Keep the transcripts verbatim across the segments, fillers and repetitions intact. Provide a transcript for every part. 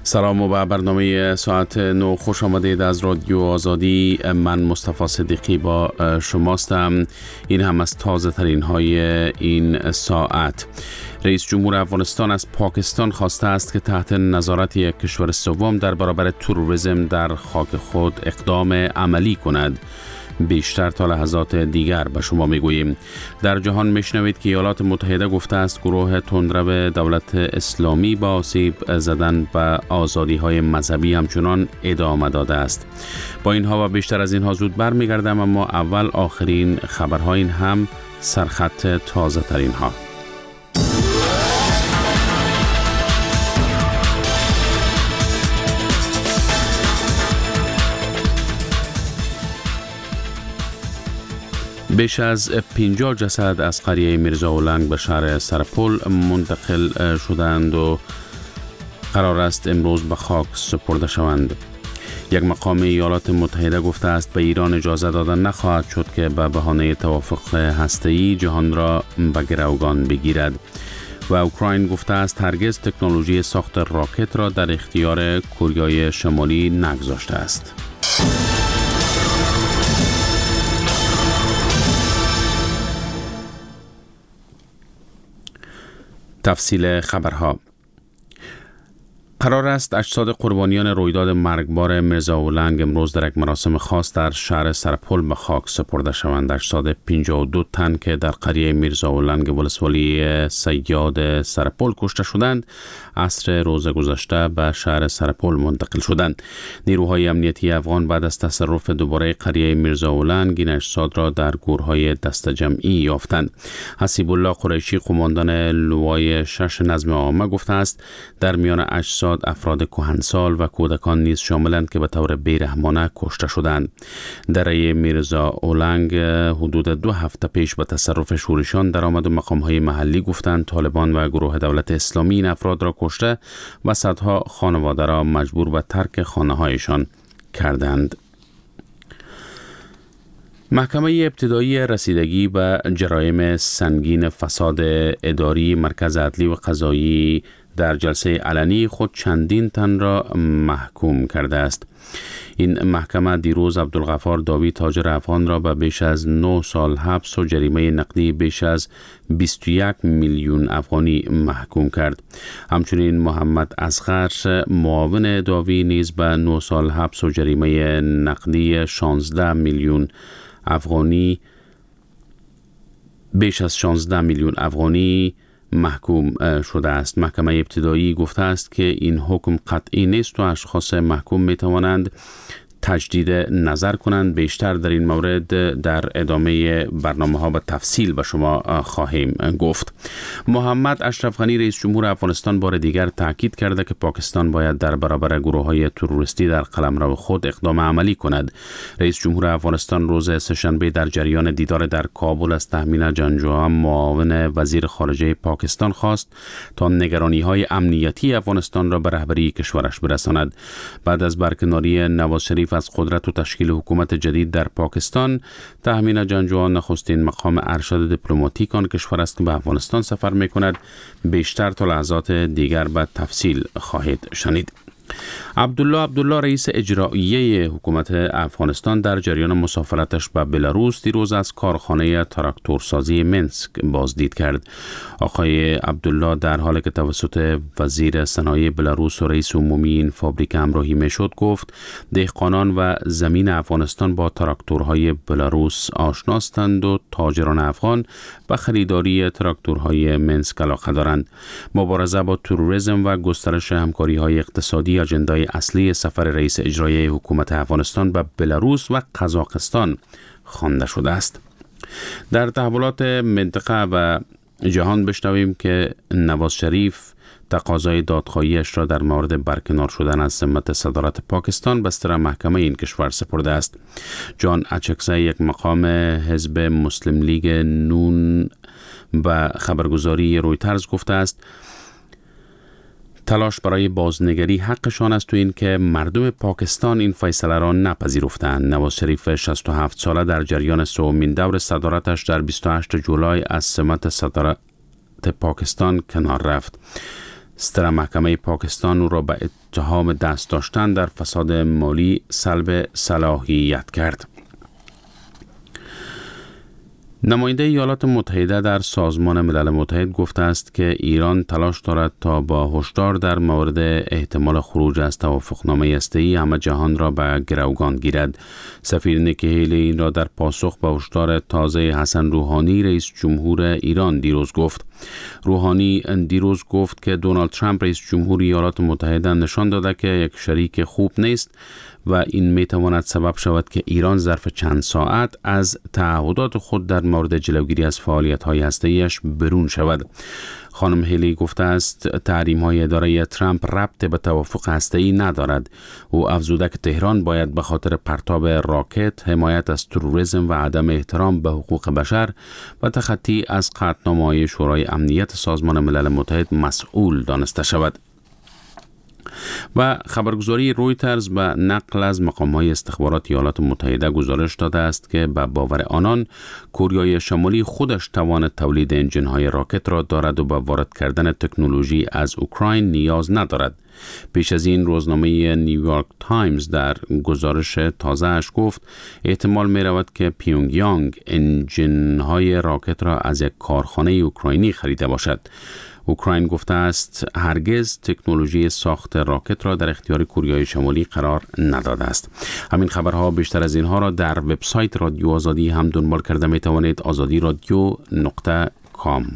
سلام و به برنامه ساعت نو خوش آمدید از رادیو آزادی. من مصطفی صدیقی با شماستم. این هم از تازه ترین های این ساعت. رئیس جمهور افغانستان از پاکستان خواسته است که تحت نظارت یک کشور سوم در برابر تروریسم در خاک خود اقدام عملی کند. بیشتر تا لحظات دیگر به شما میگوییم. در جهان میشنوید که ایالات متحده گفته است گروه تندرو دولت اسلامی با آسیب زدن به آزادی های مذهبی همچنان ادامه داده است. با اینها و بیشتر از اینها زود برمیگردم، اما اول آخرین خبرها، این هم سرخط تازه ترین ها. بیش از پنجاه جسد از قریه میرزاولنگ به شهر سرپل منتقل شدند و قرار است امروز به خاک سپرده شوند. یک مقام ایالات متحده گفته است به ایران اجازه داده نخواهد شد که به بهانه توافق هسته‌ای جهان را به گروگان بگیرد و اوکراین گفته است هرگز تکنولوژی ساخت راکت را در اختیار کره شمالی نگذاشته است. تفصیل خبرها. قرار است اجساد قربانیان رویداد مرگبار میرزاولنگ امروز در یک مراسم خاص در شهر سرپل به خاک سپرده شوند. اجساد پنجاه و دو تن که در قریه میرزاولنگ ولسوالی سیاد سرپل کشته شدند عصر روز گذشته به شهر سرپل منتقل شدند. نیروهای امنیتی افغان بعد از تصرف دوباره قریه میرزاولنگ این اجساد را در گورهای دست جمعی یافتند. حسیب الله قریشی قماندان لوای شش نظم عامه گفته است در میان اجساد افراد کهنسال و کودکان نیز شاملند که به طور بیرحمانه کشته شدند. دره میرزاولنگ حدود دو هفته پیش به تصرف شورشیان درآمد و مقام‌های محلی گفتند طالبان و گروه دولت اسلامی این افراد را کشته و صدها خانواده را مجبور به ترک خانه‌هایشان کردند. محکمه ابتدایی رسیدگی به جرایم سنگین فساد اداری مرکز عدلی و قضایی در جلسه علنی خود چندین تن را محکوم کرده است. این محکمه دیروز عبدالغفار داوی تاجر افغان را به بیش از نه سال حبس و جریمه نقدی بیش از بیست و یک میلیون افغانی محکوم کرد. همچنین محمد اصغر معاون داوی نیز به نه سال حبس و جریمه نقدی شانزده میلیون افغانی بیش از شانزده میلیون افغانی محکوم شده است. محکمه ابتدایی گفته است که این حکم قطعی نیست و اشخاص محکوم می توانند تجدید نظر کنند. بیشتر در این مورد در ادامه برنامه ها به تفصیل به شما خواهیم گفت. محمد اشرف غنی رئیس جمهور افغانستان بار دیگر تاکید کرده که پاکستان باید در برابر گروه های تروریستی در قلمرو خود اقدام عملی کند. رئیس جمهور افغانستان روز سه‌شنبه در جریان دیدار در کابل از تهمین جنجوعه معاون وزیر خارجه پاکستان خواست تا نگرانی های امنیتی افغانستان را به رهبری کشورش برساند. بعد از برکناری نواز شریف از قدرت و تشکیل حکومت جدید در پاکستان، تهمین جنجوعه نخستین مقام ارشد دیپلماتیک آن کشور است که به افغانستان سفر می کند. بیشتر تا لحظات دیگر به تفصیل خواهید شنید. عبدالله عبدالله رئیس اجرایی حکومت افغانستان در جریان مسافرتش به بلاروس دیروز از کارخانه تراکتورسازی منسک بازدید کرد. آقای عبدالله در حالی که توسط وزیر صنایع بلاروس و رئیس عمومی این فابریک همراهی میشد گفت دهقانان و زمین افغانستان با تراکتورهای بلاروس آشناستند و تاجران افغان به خریداری تراکتورهای منسک علاقه دارند. مبارزه با تروریسم و گسترش همکاری‌های اقتصادی اجندای اصلی سفر رئیس اجرایی حکومت افغانستان به بلاروس و قزاقستان خوانده شده است. در تحولات منطقه و جهان بشنویم که نواز شریف تقاضای دادخواهیش را در مورد برکنار شدن از سمت صدارت پاکستان به سر محکمه این کشور سپرده است. جان اچکزی یک مقام حزب مسلم لیگ نون به خبرگزاری رویترز گفته است تلاش برای بازنگری حقشان است تو این که مردم پاکستان این فیصله را نپذیرفتند. نواز شریف شصت و هفت ساله در جریان سومین دور صدارتش در بیست و هشتم جولای از سمت صدارت پاکستان کنار رفت. ستر محکمه پاکستان او را به اتهام دست داشتن در فساد مالی سلب صلاحیت کرد. نماینده ایالات متحده در سازمان ملل متحد گفته است که ایران تلاش دارد تا با هشدار در مورد احتمال خروج از توافقنامه هسته‌ای همه جهان را به گروگان گیرد. سفیر نیکی هیلی این را در پاسخ به هشدار تازه حسن روحانی رئیس جمهور ایران دیروز گفت. روحانی دیروز گفت که دونالد ترامپ رئیس جمهور ایالات متحده نشان داده که یک شریک خوب نیست و این می تواند سبب شود که ایران ظرف چند ساعت از تعهدات خود در مورد جلوگیری از فعالیت‌های هسته‌ایش برون شود. خانم هیلی گفته است تحریم‌های اداره ترامپ ربط به توافق هسته‌ای ندارد. او افزوده که تهران باید به خاطر پرتاب راکت، حمایت از تروریسم و عدم احترام به حقوق بشر و تخطی از قطعنامه‌های شورای امنیت سازمان ملل متحد مسئول دانسته شود. و خبرگزاری رویترز به نقل از مقام‌های استخبارات ایالات متحده گزارش داده است که به باور آنان کره شمالی خودش توان تولید انجن‌های راکت را دارد و به وارد کردن تکنولوژی از اوکراین نیاز ندارد. پیش از این روزنامه نیویورک تایمز در گزارش تازه‌اش گفت احتمال می رود که پیونگ یانگ انجن‌های راکت را از یک کارخانه اوکراینی خریده باشد. اوکراین گفته است هرگز تکنولوژی ساخت راکت را در اختیار کره شمالی قرار نداده است. همین خبرها بیشتر از اینها را در وبسایت رادیو آزادی هم دنبال کرده می توانید. آزادی رادیو نقطه کام.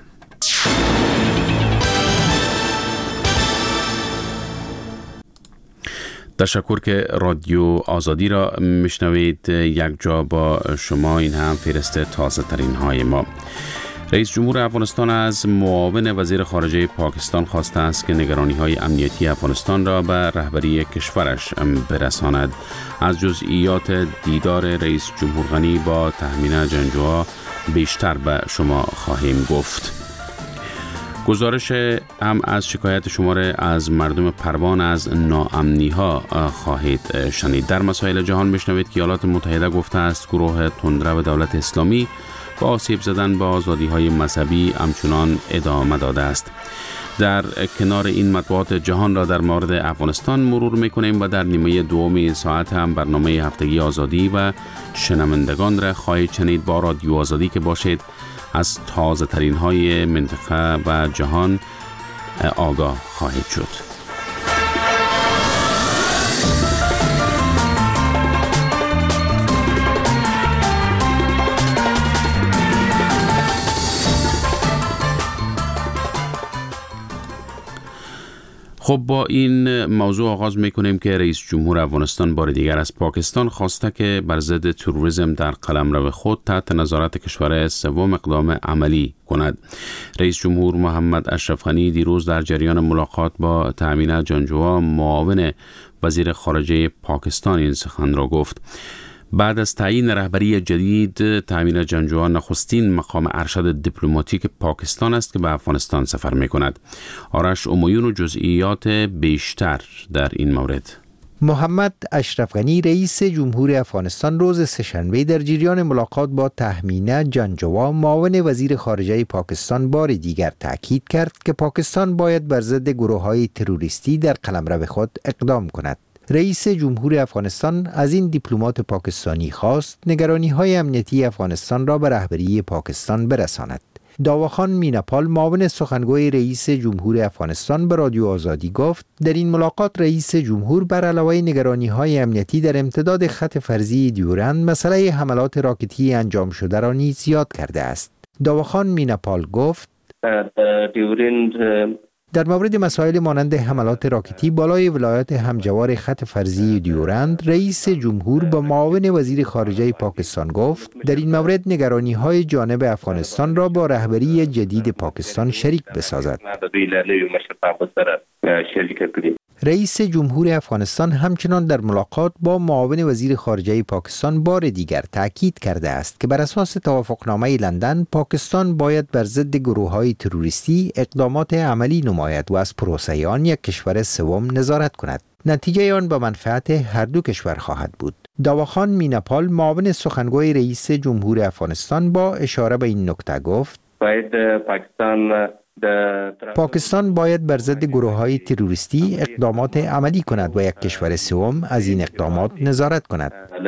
تشکر که رادیو آزادی را میشنوید. یک جا با شما این هم فهرست تازه ترین های ما. رئیس جمهور افغانستان از معاون وزیر خارجه پاکستان خواسته است که نگرانی‌های امنیتی افغانستان را به رهبری کشورش برساند. از جزئیات دیدار رئیس جمهور غنی با تهمینه جنجوها بیشتر به شما خواهیم گفت. گزارش هم از شکایت شماره از مردم پروان از ناامنی‌ها خواهید شنید. در مسائل جهان میشنوید که ایالات متحده گفته است گروه تندرو دولت اسلامی با آسیب زدن به آزادی‌های مذهبی همچنان ادامه داده است. در کنار این مطبوعات جهان را در مورد افغانستان مرور می‌کنیم و در نیمه دوم این ساعت هم برنامه هفتگی آزادی و شنوندگان را خواهید شنید. با رادیو آزادی که باشید از تازه ترین های منطقه و جهان آگاه خواهید شد. خب با این موضوع آغاز میکنیم که رئیس جمهور افغانستان بار دیگر از پاکستان خواسته که بر ضد تروریسم در قلمرو خود تحت نظارت کشور سوم اقدام عملی کند. رئیس جمهور محمد اشرف غنی دیروز در جریان ملاقات با تهمینه جنجوها معاون وزیر خارجه پاکستان این سخن را گفت. بعد از تعیین رهبری جدید، تهمینه جنجوها نخستین مقام ارشد دیپلماتیک پاکستان است که به افغانستان سفر می کند. آرش امایون و جزئیات بیشتر در این مورد. محمد اشرف غنی رئیس جمهور افغانستان روز سه‌شنبه در جریان ملاقات با تهمینه جنجوها معاون وزیر خارجه پاکستان بار دیگر تاکید کرد که پاکستان باید بر ضد گروه‌های تروریستی در قلمرو خود اقدام کند. رئیس جمهور افغانستان از این دیپلمات پاکستانی خواست نگرانی‌های امنیتی افغانستان را به رهبری پاکستان برساند. داواخان میناپال معاون سخنگوی رئیس جمهور افغانستان به رادیو آزادی گفت در این ملاقات رئیس جمهور بر علاوه نگرانی‌های امنیتی در امتداد خط فرضی دیورند مسئله حملات راکتی انجام شده را نیز یاد کرده است. داواخان میناپال گفت در مورد مسائل مانند حملات راکتی بالای ولایات همجوار خط فرضی دیورند، رئیس جمهور با معاون وزیر خارجه پاکستان گفت در این مورد نگرانی‌های جانب افغانستان را با رهبری جدید پاکستان شریک بسازد. رئیس جمهور افغانستان همچنان در ملاقات با معاون وزیر خارجه پاکستان بار دیگر تاکید کرده است که بر اساس توافقنامه لندن پاکستان باید بر ضد گروه‌های تروریستی اقدامات عملی نماید و از پروسه آن یک کشور سوم نظارت کند. نتیجه آن به منفعت هر دو کشور خواهد بود. داواخان میناپال معاون سخنگوی رئیس جمهور افغانستان با اشاره به این نکته گفت باید پاکستان پاکستان باید بر ضد گروه‌های تروریستی اقدامات عملی کند و یک کشور سوم از این اقدامات نظارت کند.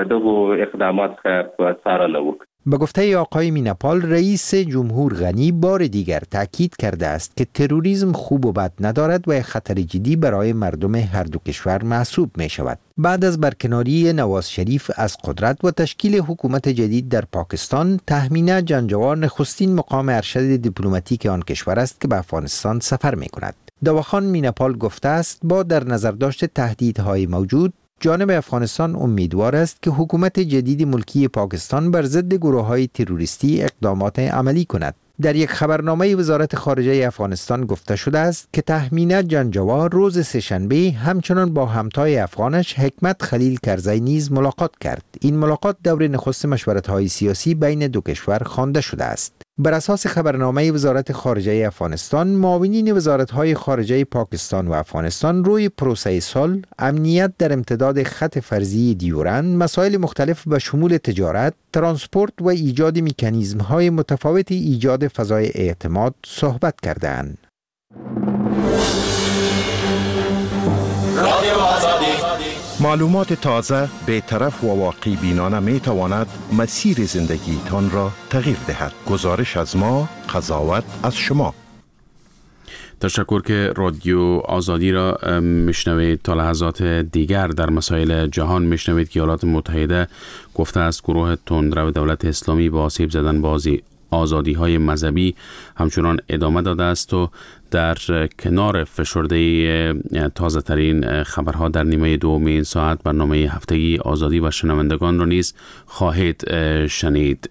به گفته آقای میناپال، رئیس جمهور غنی بار دیگر تاکید کرده است که تروریسم خوب و بد ندارد و یک خطر جدی برای مردم هر دو کشور محسوب می شود. بعد از برکناری نواز شریف از قدرت و تشکیل حکومت جدید در پاکستان، تهمینه جنجوار نخستین مقام ارشد دیپلماتیک آن کشور است که به افغانستان سفر می کند. دواخان میناپال گفته است با در نظر داشت تهدیدهای موجود، جانب افغانستان امیدوار است که حکومت جدید ملکی پاکستان بر ضد گروه‌های تروریستی اقدامات عملی کند. در یک خبرنامه وزارت خارجه افغانستان گفته شده است که تهمینه جنجوار روز سه‌شنبه همچنان با همتای افغانش حکمت خلیل کرزی نیز ملاقات کرد. این ملاقات دور نخست مشورت‌های سیاسی بین دو کشور خوانده شده است. بر اساس خبرنامه وزارت خارجه افغانستان، معاونین وزارت‌های خارجه پاکستان و افغانستان روی پروسه صلح، امنیت در امتداد خط فرضی دیورند، مسائل مختلف به شمول تجارت، ترانسپورت و ایجاد مکانیزم‌های متفاوت ایجاد فضای اعتماد صحبت کردند. معلومات تازه، بی‌طرف و واقعی بینانه می تواند مسیر زندگیتان را تغییر دهد. گزارش از ما، قضاوت از شما. تشکر که رادیو آزادی را میشنوید. تا لحظات دیگر در مسائل جهان میشنوید که ایالات متحده گفته است گروه تندرو دولت اسلامی با آسیب زدن بازی آزادی های مذهبی همچنان ادامه داده است و در کنار فشرده تازه ترین خبرها در نیمه دوم این ساعت برنامه هفتگی آزادی و شنوندگان را نیز خواهید شنید.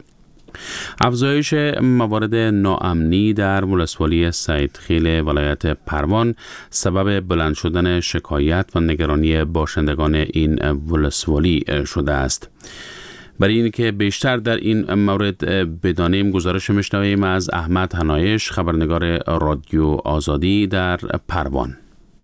افزایش موارد ناامنی در ولسوالی سیدخیل ولایت پروان سبب بلند شدن شکایت و نگرانی باشندگان این ولسوالی شده است. برای اینکه بیشتر در این مورد بدانیم، گزارش میشنویم از احمد حنایش، خبرنگار رادیو آزادی در پروان.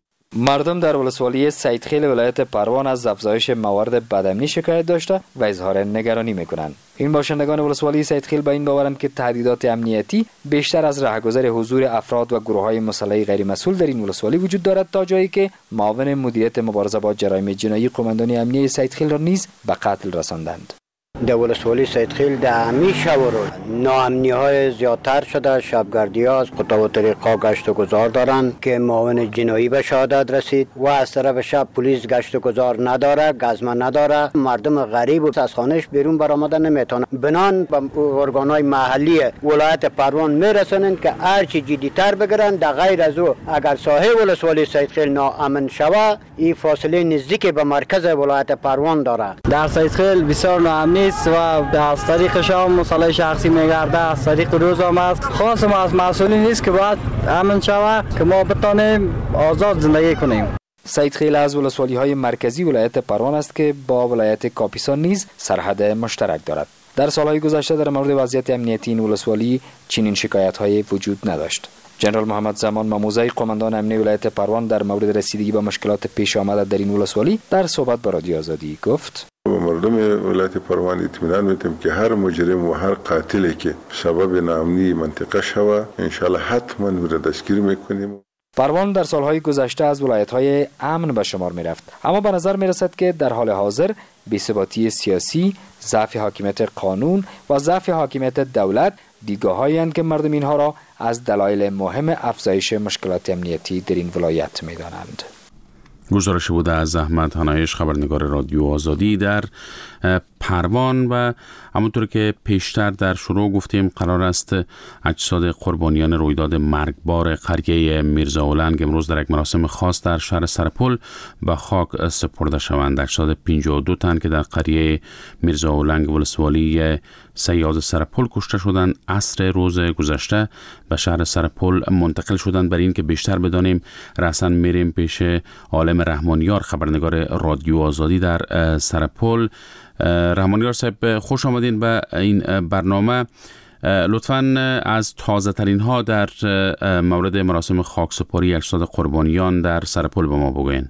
مردم در ولسوالی سیدخیل ولایت پروان از افزایش موارد بدامنی شکایت داشته و اظهار نگرانی میکنند. این باشندگان ولسوالی سیدخیل به این باورند که تهدیدات امنیتی بیشتر از رهگذر حضور افراد و گروه‌های مسلح غیر مسئول در این ولسوالی وجود دارد، تا جایی که معاون مدیریت مبارزه با جرایم جنایی قماندانی امنیه سیدخیل را نیز به قتل رساندند. در ولسوالی سیدخیل در همین شب و روز ناامنی های زیادتر شده. شبگردی ها از قطع و طریقا گشت و گذار دارند که معاون جنایی به شهادت رسید و از طرف شب پلیس گشت و گذار نداره، گزمه نداره. مردم غریب از خانهش بیرون برآمدن نمیتونه. بنان به ارگانهای محلی ولایت پروان میرسونند که هرچی جدیتر بگیرن. در غیر از او اگر ساحه ولسوالی سیدخیل ناامن شود، این فاصله نزدیک به مرکز ولایت پروان داره. در سیدخیل بسیار ناامنی و از طریق شام مسئله شخصی میگرده، از طریق روز هم است. خاص ما از مسئولی نیست که باید امن شود که ما بتانیم آزاد زندگی کنیم. سیدخیل از ولسوالی های مرکزی ولایت پروان است که با ولایت کاپیسا نیز سرحد مشترک دارد. در سالهای گذشته در مورد وضعیت امنیتی این ولسوالی چنین شکایت های وجود نداشت. جنرال محمد زمان ماموزی، قماندان امنیه ولایت پروان، در مورد رسیدگی به مشکلات پیش آمده در این ولسوالی در صحبت با رادیو آزادی گفت: مردم ولایت پروان اطمینان میتیم که هر مجرم و هر قاتلی که سبب ناامنی منطقه شود ان شاء الله حتما او را دستگیر میکنیم. پروان در سالهای گذشته از ولایت‌های امن به شمار می‌رفت، اما به نظر می‌رسد که در حال حاضر بی‌ثباتی سیاسی، ضعف حاکمیت قانون و ضعف حاکمیت دولت دیدگاه‌هایی اند که مردم اینها را از دلایل مهم افزایش مشکلات امنیتی در این ولایت می‌دانند. گزارش بوده از احمد حنایش، خبرنگار رادیو آزادی در پروان. و همونطور که پیشتر در شروع گفتیم، قرار است اجساد قربانیان رویداد مرگبار قریه میرزاولنگ امروز در یک مراسم خاص در شهر سرپل به خاک سپرده شوند. اجساد پنجاه و دو تن که در قریه میرزاولنگ ولسوالی سیاد سرپل کشته شدند عصر روز گذشته به شهر سرپل منتقل شدند. برای این که بیشتر بدانیم، رأساً میریم پیش عالم رحمانیار، خبرنگار رادیو آزادی در سرپل. رحمانیار صاحب، خوش آمدین به این برنامه. لطفاً از تازه ترین ها در مورد مراسم خاکسپاری اجساد قربانیان در سرپل به ما بگوین.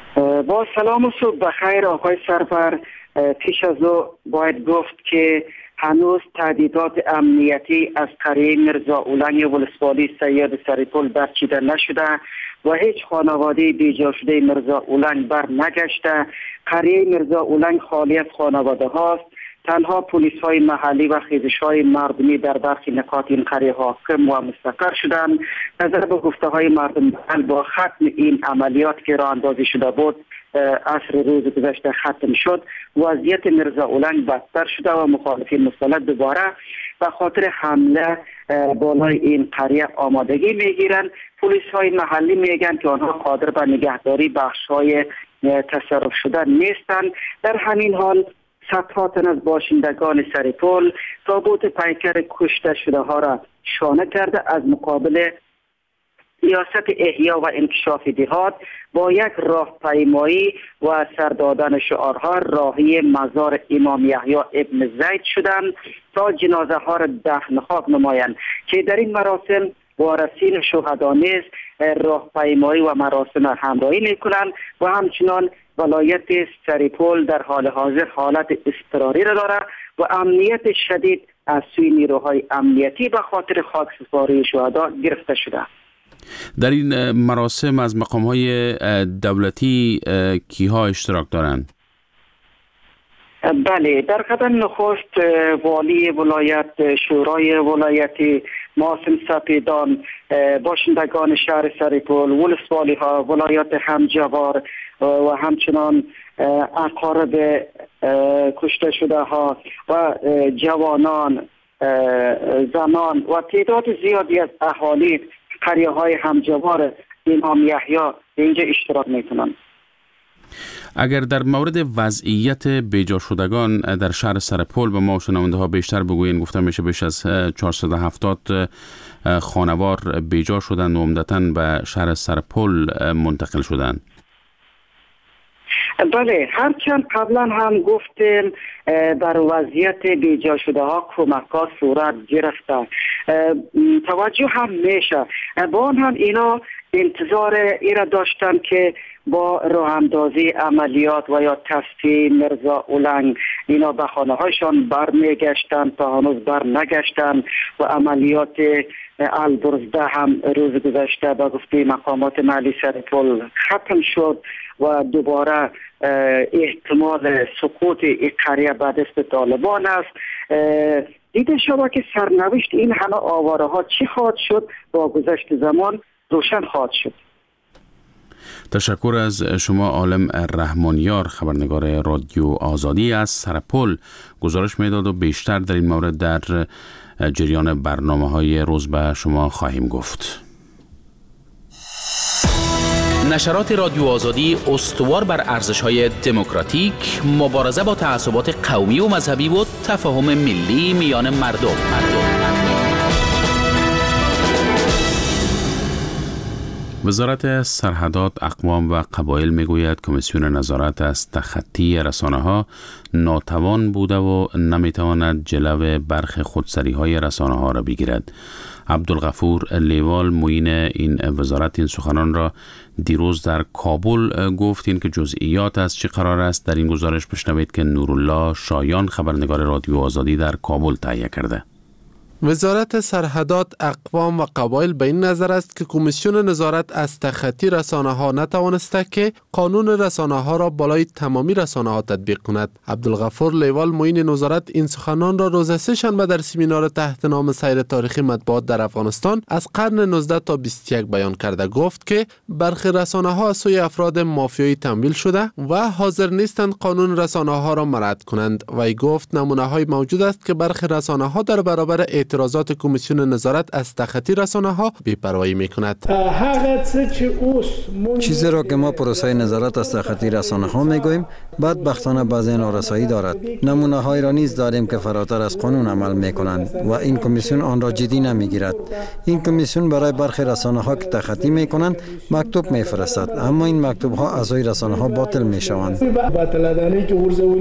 با سلام و صبح بخیر آقای سرور. پیش از او باید گفت که هنوز تهدیدات امنیتی از قریه مرزا اولنگ ولسوالی سید سرپل برچیده نشده و هیچ خانواده بیجا شده مرزا اولنگ بر نگشته. قریه مرزا اولنگ خالی از خانواده هاست. تنها پلیس های محلی و خیزش های مردمی در برخی نقاط این قریه حاکم و مستقر شدند. نظر به گفته های مردم با ختم این عملیات که راه اندازی شده بود عصر روز گذشته ختم شد، وضعیت مرزا اولنگ بدتر شده و مخالفین مسلح دوباره به خاطر حمله بالای این قریه آمادگی میگیرند. پلیس های محلی میگن که آنها قادر به نگهداری بخش های تصرف شده نیستند. در همین حال صدها تن از باشندگان سرپل تابوت پیکر کشته شده ها را شانه کرده از مقابل ریاست احیا و انکشاف دهات با یک راهپیمایی و سر دادن شعارها راهی مزار امام یحیی ابن زید شدند تا جنازه ها را دفن خاک نمایند که در این مراسم وارثین شهدا نیز راهپیمایی و مراسم همراهی میکنند و همچنان ولایت سرپل در حال حاضر حالت اضطراری را دارد و امنیت شدید از سوی نیروهای امنیتی به خاطر خاکسپاری شهدا گرفته شده. در این مراسم از مقام‌های دولتی کیها اشتراک دارند؟ بله، در قدم نخست والی ولایت، شورای ولایتی، معاصم سپیدان، باشندگان شهر سرپل، ولسوالی ها، ولایت همجوار و همچنان اقارب کشته شده ها و جوانان، زنان و تعداد زیادی از اهالی قریه های همجوار امام یحیی اینجا اشتراک میکنند. اگر در مورد وضعیت بیجا شدگان در شهر سرپل به ما شنونده ها بیشتر بگوین، گفته میشه بیش از چهارصد و هفتاد خانوار بیجا شدند و عمدتاً به شهر سرپل منتقل شدند. بله، هرچند قبلا هم گفتیم بر وضعیت بیجا شده ها کمک ها صورت گرفته، توجه هم میشه. با آن هم اینا انتظار ایرا داشتن که با راه اندازی عملیات و یا تصفیه مرزا اولنگ اینا به خانه هایشان بر میگشتن، تا هنوز بر نگشتن و عملیات البرزده هم روز گذشته به گفته مقامات محلی سرپل ختم شد و دوباره احتمال سقوط این قریه به دست طالبان است. دیده شود که سرنوشت این همه آواره ها چی خواهد شد با گذشت زمان روشن خواهد شد. تشکر از شما عالم رحمانیار، خبرنگار رادیو آزادی از سرپل گزارش میداد و بیشتر در این مورد در جریان برنامه های روز به شما خواهیم گفت. نشرات رادیو آزادی استوار بر ارزش‌های دموکراتیک، مبارزه با تعصبات قومی و مذهبی و تفاهم ملی میان مردم. مردم. وزارت سرحدات، اقوام و قبایل میگوید کمیسیون نظارت از تخطی رسانه‌ها ناتوان بوده و نمیتواند جلو برخی خودسری‌های رسانه‌ها را بگیرد. عبدالغفور لیوال معین این وزارت این سخنان را دیروز در کابل گفت. این که جزئیات از چه قرار است در این گزارش بشنوید که نورالله شایان، خبرنگار رادیو آزادی در کابل تهیه کرده. وزارت سرحدات، اقوام و قبایل به این نظر است که کمیسیون نظارت از تخطی رسانه ها نتوانسته که قانون رسانه ها را بالای تمامی رسانه ها تطبیق کند. عبدالغفور لیوال معین نظارت این سخنان را روز سه شنبه در سمینار تحت نام سیر تاریخی مطبوعات در افغانستان از قرن نوزدهم تا بیست و یک بیان کرده. گفت که برخی رسانه ها از سوی افراد مافیایی تمویل شده و حاضر نیستند قانون رسانه ها را مراعات کنند. وی گفت نمونه های موجود است که برخی رسانه ها در برابر اعتراضات کمیسیون نظارت از تخطی رسانه ها بی‌پروایی میکند. چیزی را که ما پروسه نظارت از تخطی رسانه ها میگوییم بدبختانه بعضی نارسایی دارد. نمونه های را نیز داریم که فراتر از قانون عمل میکنند و این کمیسیون آن را جدی نمیگیرد. این کمیسیون برای برخی رسانه ها که تخطی میکنند مکتوب میفرستد، اما این مکتوب ها از روی رسانه ها باطل میشوند.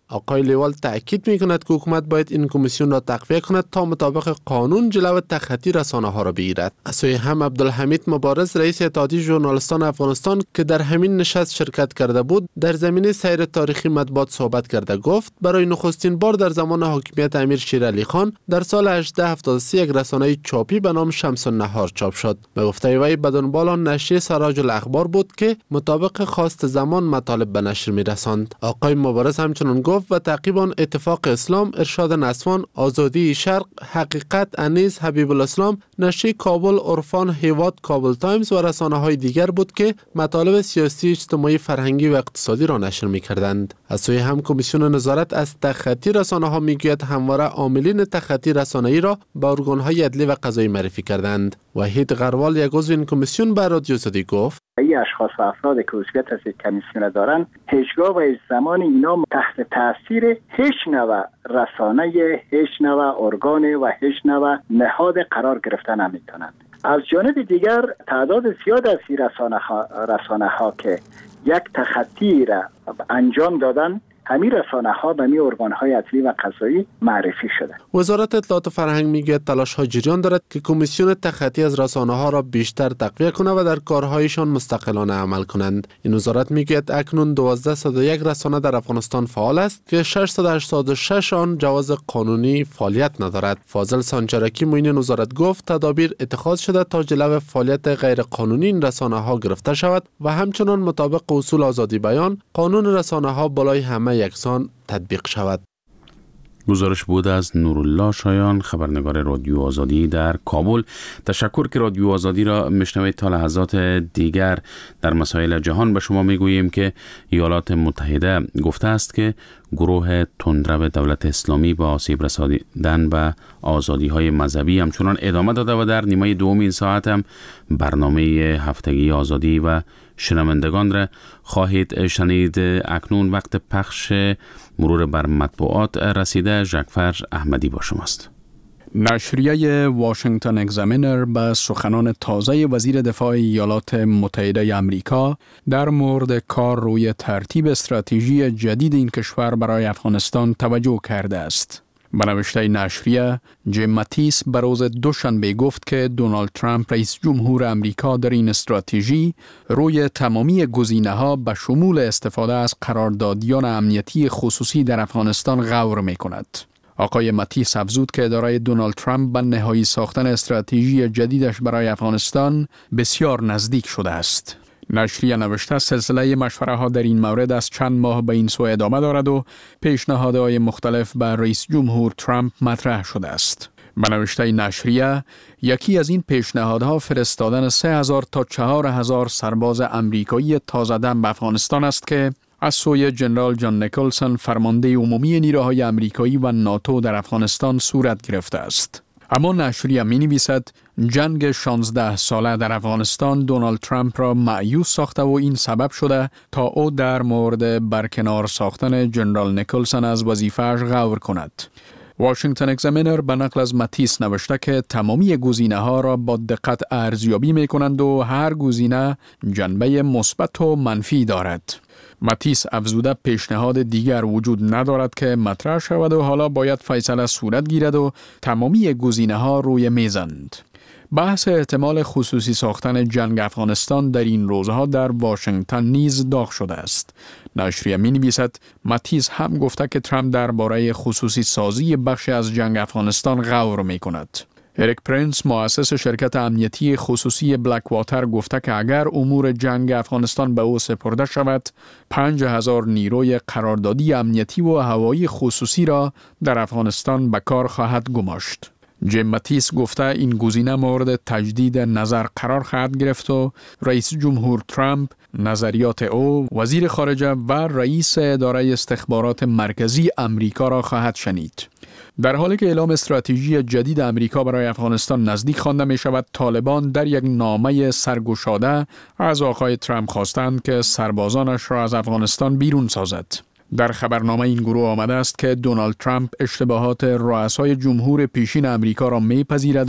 آقای لیوال تأکید می‌کند که حکومت باید این کمیسیون را تقویه کند تا مطابق قانون جلو تخطی رسانه‌ها را بگیرد. از سوی هم عبدالحمید مبارز رئیس اتحادیه ژورنالیستان افغانستان که در همین نشست شرکت کرده بود، در زمینه سیر تاریخی مطبوعات صحبت کرده گفت برای نخستین بار در زمان حاکمیت امیر شیر علی خان در سال هزار و هشتصد و هفتاد و سه یک رسانه چاپی به نام شمس النهار چاپ شد. به گفته وی به دنبال آن نشریه سراج الاخبار بود که مطابق خواست زمان مطالب به نشر می‌رساند. آقای مبارز همچنین گفت و تعقیب آن اتفاق اسلام، ارشاد نسوان، آزادی شرق، حقیقت، انیس، حبیب الاسلام، نشریه کابل، عرفان، هیواد، کابل تایمز و رسانه‌های دیگر بود که مطالب سیاسی، اجتماعی، فرهنگی و اقتصادی را نشر می‌کردند. از سوی هم کمیسیون نظارت از تخطی رسانه‌ها می‌گوید همواره عاملین تخطی رسانه‌ای را به ارگان‌های عدلی و قضایی معرفی کردند. وحید غروال یک عضو این کمیسیون به رادیو آزادی گفت این اشخاص و افراد که عضویت از کمیسیون دارن هیچگاه و هیچ زمان اینا تحت تاثیر هیچ نوع رسانه، هیچ نوع ارگان و هیچ نوع نهاد قرار گرفتن نمیتونند. از جانب دیگر تعداد زیاد از این رسانه ها, رسانه ها که یک تخطی را انجام دادن، همین رسانه ها به می ارگان های عدلی و قضایی معرفی شده. وزارت اطلاعات و فرهنگ میگوید تلاش ها جریان دارد که کمیسیون تخطی از رسانه ها را بیشتر تقویه کنند و در کارهایشان مستقلانه عمل کنند. این وزارت میگوید اکنون دوازده صد و یک رسانه در افغانستان فعال است که ششصد و هشتاد و شش آن جواز قانونی فعالیت ندارد. فاضل سانچرکی معین وزارت گفت تدابیر اتخاذ شده تا جلو فعالیت غیر قانونی این رسانه ها گرفته شود و همچنان مطابق اصول آزادی بیان قانون رسانه ها بالای همه یکسان تطبیق شود. گزارش بود از نورالله شایان، خبرنگار رادیو آزادی در کابل. تشکر که رادیو آزادی را میشنوید. تا لحظات دیگر در مسائل جهان به شما میگوییم که ایالات متحده گفته است که گروه تندرو دولت اسلامی با آسیب رساندن به آزادی‌های مذهبی همچنان ادامه داده و در نیمه دوم این ساعت هم برنامه هفتگی آزادی و شنوندگان را خواهید شنید. اکنون وقت پخش مرور بر مطبوعات رسیده. ژکفر احمدی با شماست. نشریه واشنگتن اگزامینر به سخنان تازه وزیر دفاع ایالات متحده آمریکا در مورد کار روی ترتیب استراتژی جدید این کشور برای افغانستان توجه کرده است. به نوشته نشریه، جیم ماتیس به روز دوشنبه گفت که دونالد ترامپ رئیس جمهور آمریکا در این استراتژی روی تمامی گزینه‌ها به شمول استفاده از قراردادیان امنیتی خصوصی در افغانستان غور می‌کند. آقای ماتیس افزود که اداره دونالد ترامپ به نهایی ساختن استراتژی جدیدش برای افغانستان بسیار نزدیک شده است. نشریه نوشته سلسله مشوره ها در این مورد از چند ماه به این سو ادامه دارد و پیشنهادهای مختلف به رئیس جمهور ترامپ مطرح شده است. به نوشته نشریه، یکی از این پیشنهادها فرستادن سه هزار تا چهار هزار سرباز امریکایی تازه دم به افغانستان است که از سوی جنرال جان نیکلسون فرمانده عمومی نیروهای امریکایی و ناتو در افغانستان صورت گرفته است. اما نشریه می نویسد جنگ شانزده ساله در افغانستان دونالد ترامپ را مایوس ساخته و این سبب شده تا او در مورد برکنار ساختن جنرال نیکلسون از وظیفه‌اش غور کند. واشنگتن اگزامینر به نقل از ماتیس نوشته که تمامی گزینه‌ها را با دقت ارزیابی می‌کنند و هر گزینه جنبه مثبت و منفی دارد. ماتیس افزوده پیشنهاد دیگر وجود ندارد که مطرح شود و حالا باید فیصله صورت گیرد و تمامی گزینه‌ها روی میزند. بحث احتمال خصوصی ساختن جنگ افغانستان در این روزها در واشنگتن نیز داغ شده است. نشریه می نویسد ماتیس هم گفته که ترامپ درباره خصوصی سازی بخش از جنگ افغانستان غور می کند. اریک پرینس مؤسس شرکت امنیتی خصوصی بلک واتر گفته که اگر امور جنگ افغانستان به او سپرده شود، پنج هزار نیروی قراردادی امنیتی و هوایی خصوصی را در افغانستان به کار خواهد گماشت. جیم ماتیس گفته این گزینه مورد تجدید نظر قرار خواهد گرفت و رئیس جمهور ترامپ نظریات او، وزیر خارجه و رئیس اداره استخبارات مرکزی امریکا را خواهد شنید. در حالی که اعلام استراتژی جدید امریکا برای افغانستان نزدیک خوانده می شود، طالبان در یک نامه سرگشاده از آقای ترامپ خواستند که سربازانش را از افغانستان بیرون سازد. در خبرنامه این گروه آمده است که دونالد ترامپ اشتباهات رؤسای جمهور پیشین امریکا را میپذیرد و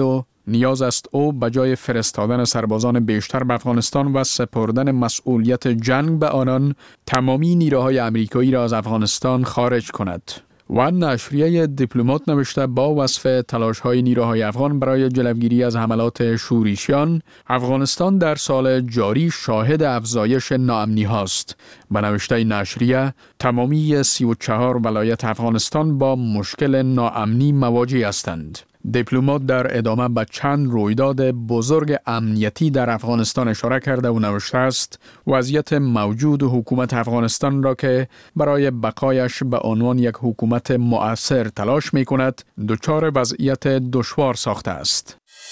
نیاز است او به جای فرستادن سربازان بیشتر به افغانستان و سپردن مسئولیت جنگ به آنان، تمامی نیروهای امریکایی را از افغانستان خارج کند. و نشریه دیپلمات نوشته با وصف تلاش‌های نیروهای افغان برای جلوگیری از حملات شورشیان، افغانستان در سال جاری شاهد افزایش ناامنی هاست. به نوشته نشریه، تمامی سی و چهار ولایت افغانستان با مشکل ناامنی مواجه هستند. دیپلمات در ادامه به چند رویداد بزرگ امنیتی در افغانستان اشاره کرده و نوشته است وضعیت موجود حکومت افغانستان را که برای بقایش به عنوان یک حکومت مؤثر تلاش می کند دچار وضعیت دشوار ساخته است.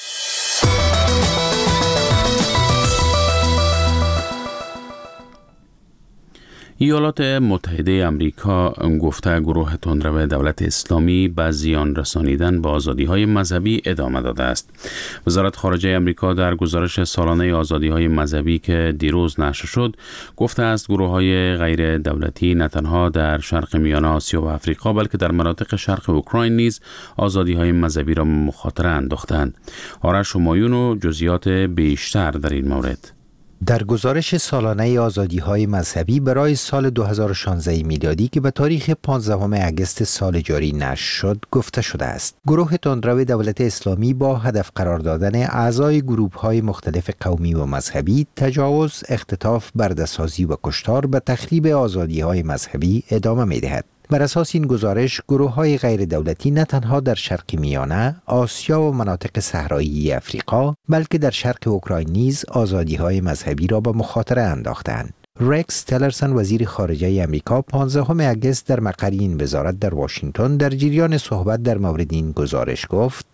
ایالات متحده آمریکا گفته گروه تندرو دولت اسلامی به زیان رسانیدن به آزادی‌های مذهبی ادامه داده است. وزارت خارجه آمریکا در گزارش سالانه آزادی‌های مذهبی که دیروز نشر شد، گفته است گروه‌های غیر دولتی نه تنها در شرق میانه آسیا و آفریقا بلکه در مناطق شرق اوکراین نیز آزادی‌های مذهبی را مخاطره انداختند. آرش همایون و جزئیات بیشتر در این مورد. در گزارش سالانه آزادی‌های مذهبی برای سال دو هزار و شانزده میلادی که به تاریخ پانزدهم اگست سال جاری نشر شد گفته شده است گروه تندرو دولت اسلامی با هدف قرار دادن اعضای گروه‌های مختلف قومی و مذهبی تجاوز، اختطاف، برده‌سازی و کشتار به تخریب آزادی‌های مذهبی ادامه می‌دهد. بر اساس این گزارش، گروه‌های غیر دولتی نه تنها در شرق میانه، آسیا و مناطق صحرایی افریقا، بلکه در شرق اوکراین نیز آزادی‌های مذهبی را به مخاطره انداختند. رکس تلرسون وزیر خارجه امریکا پانزدهم اگست در مقر این وزارت در واشنگتن در جریان صحبت در مورد این گزارش گفت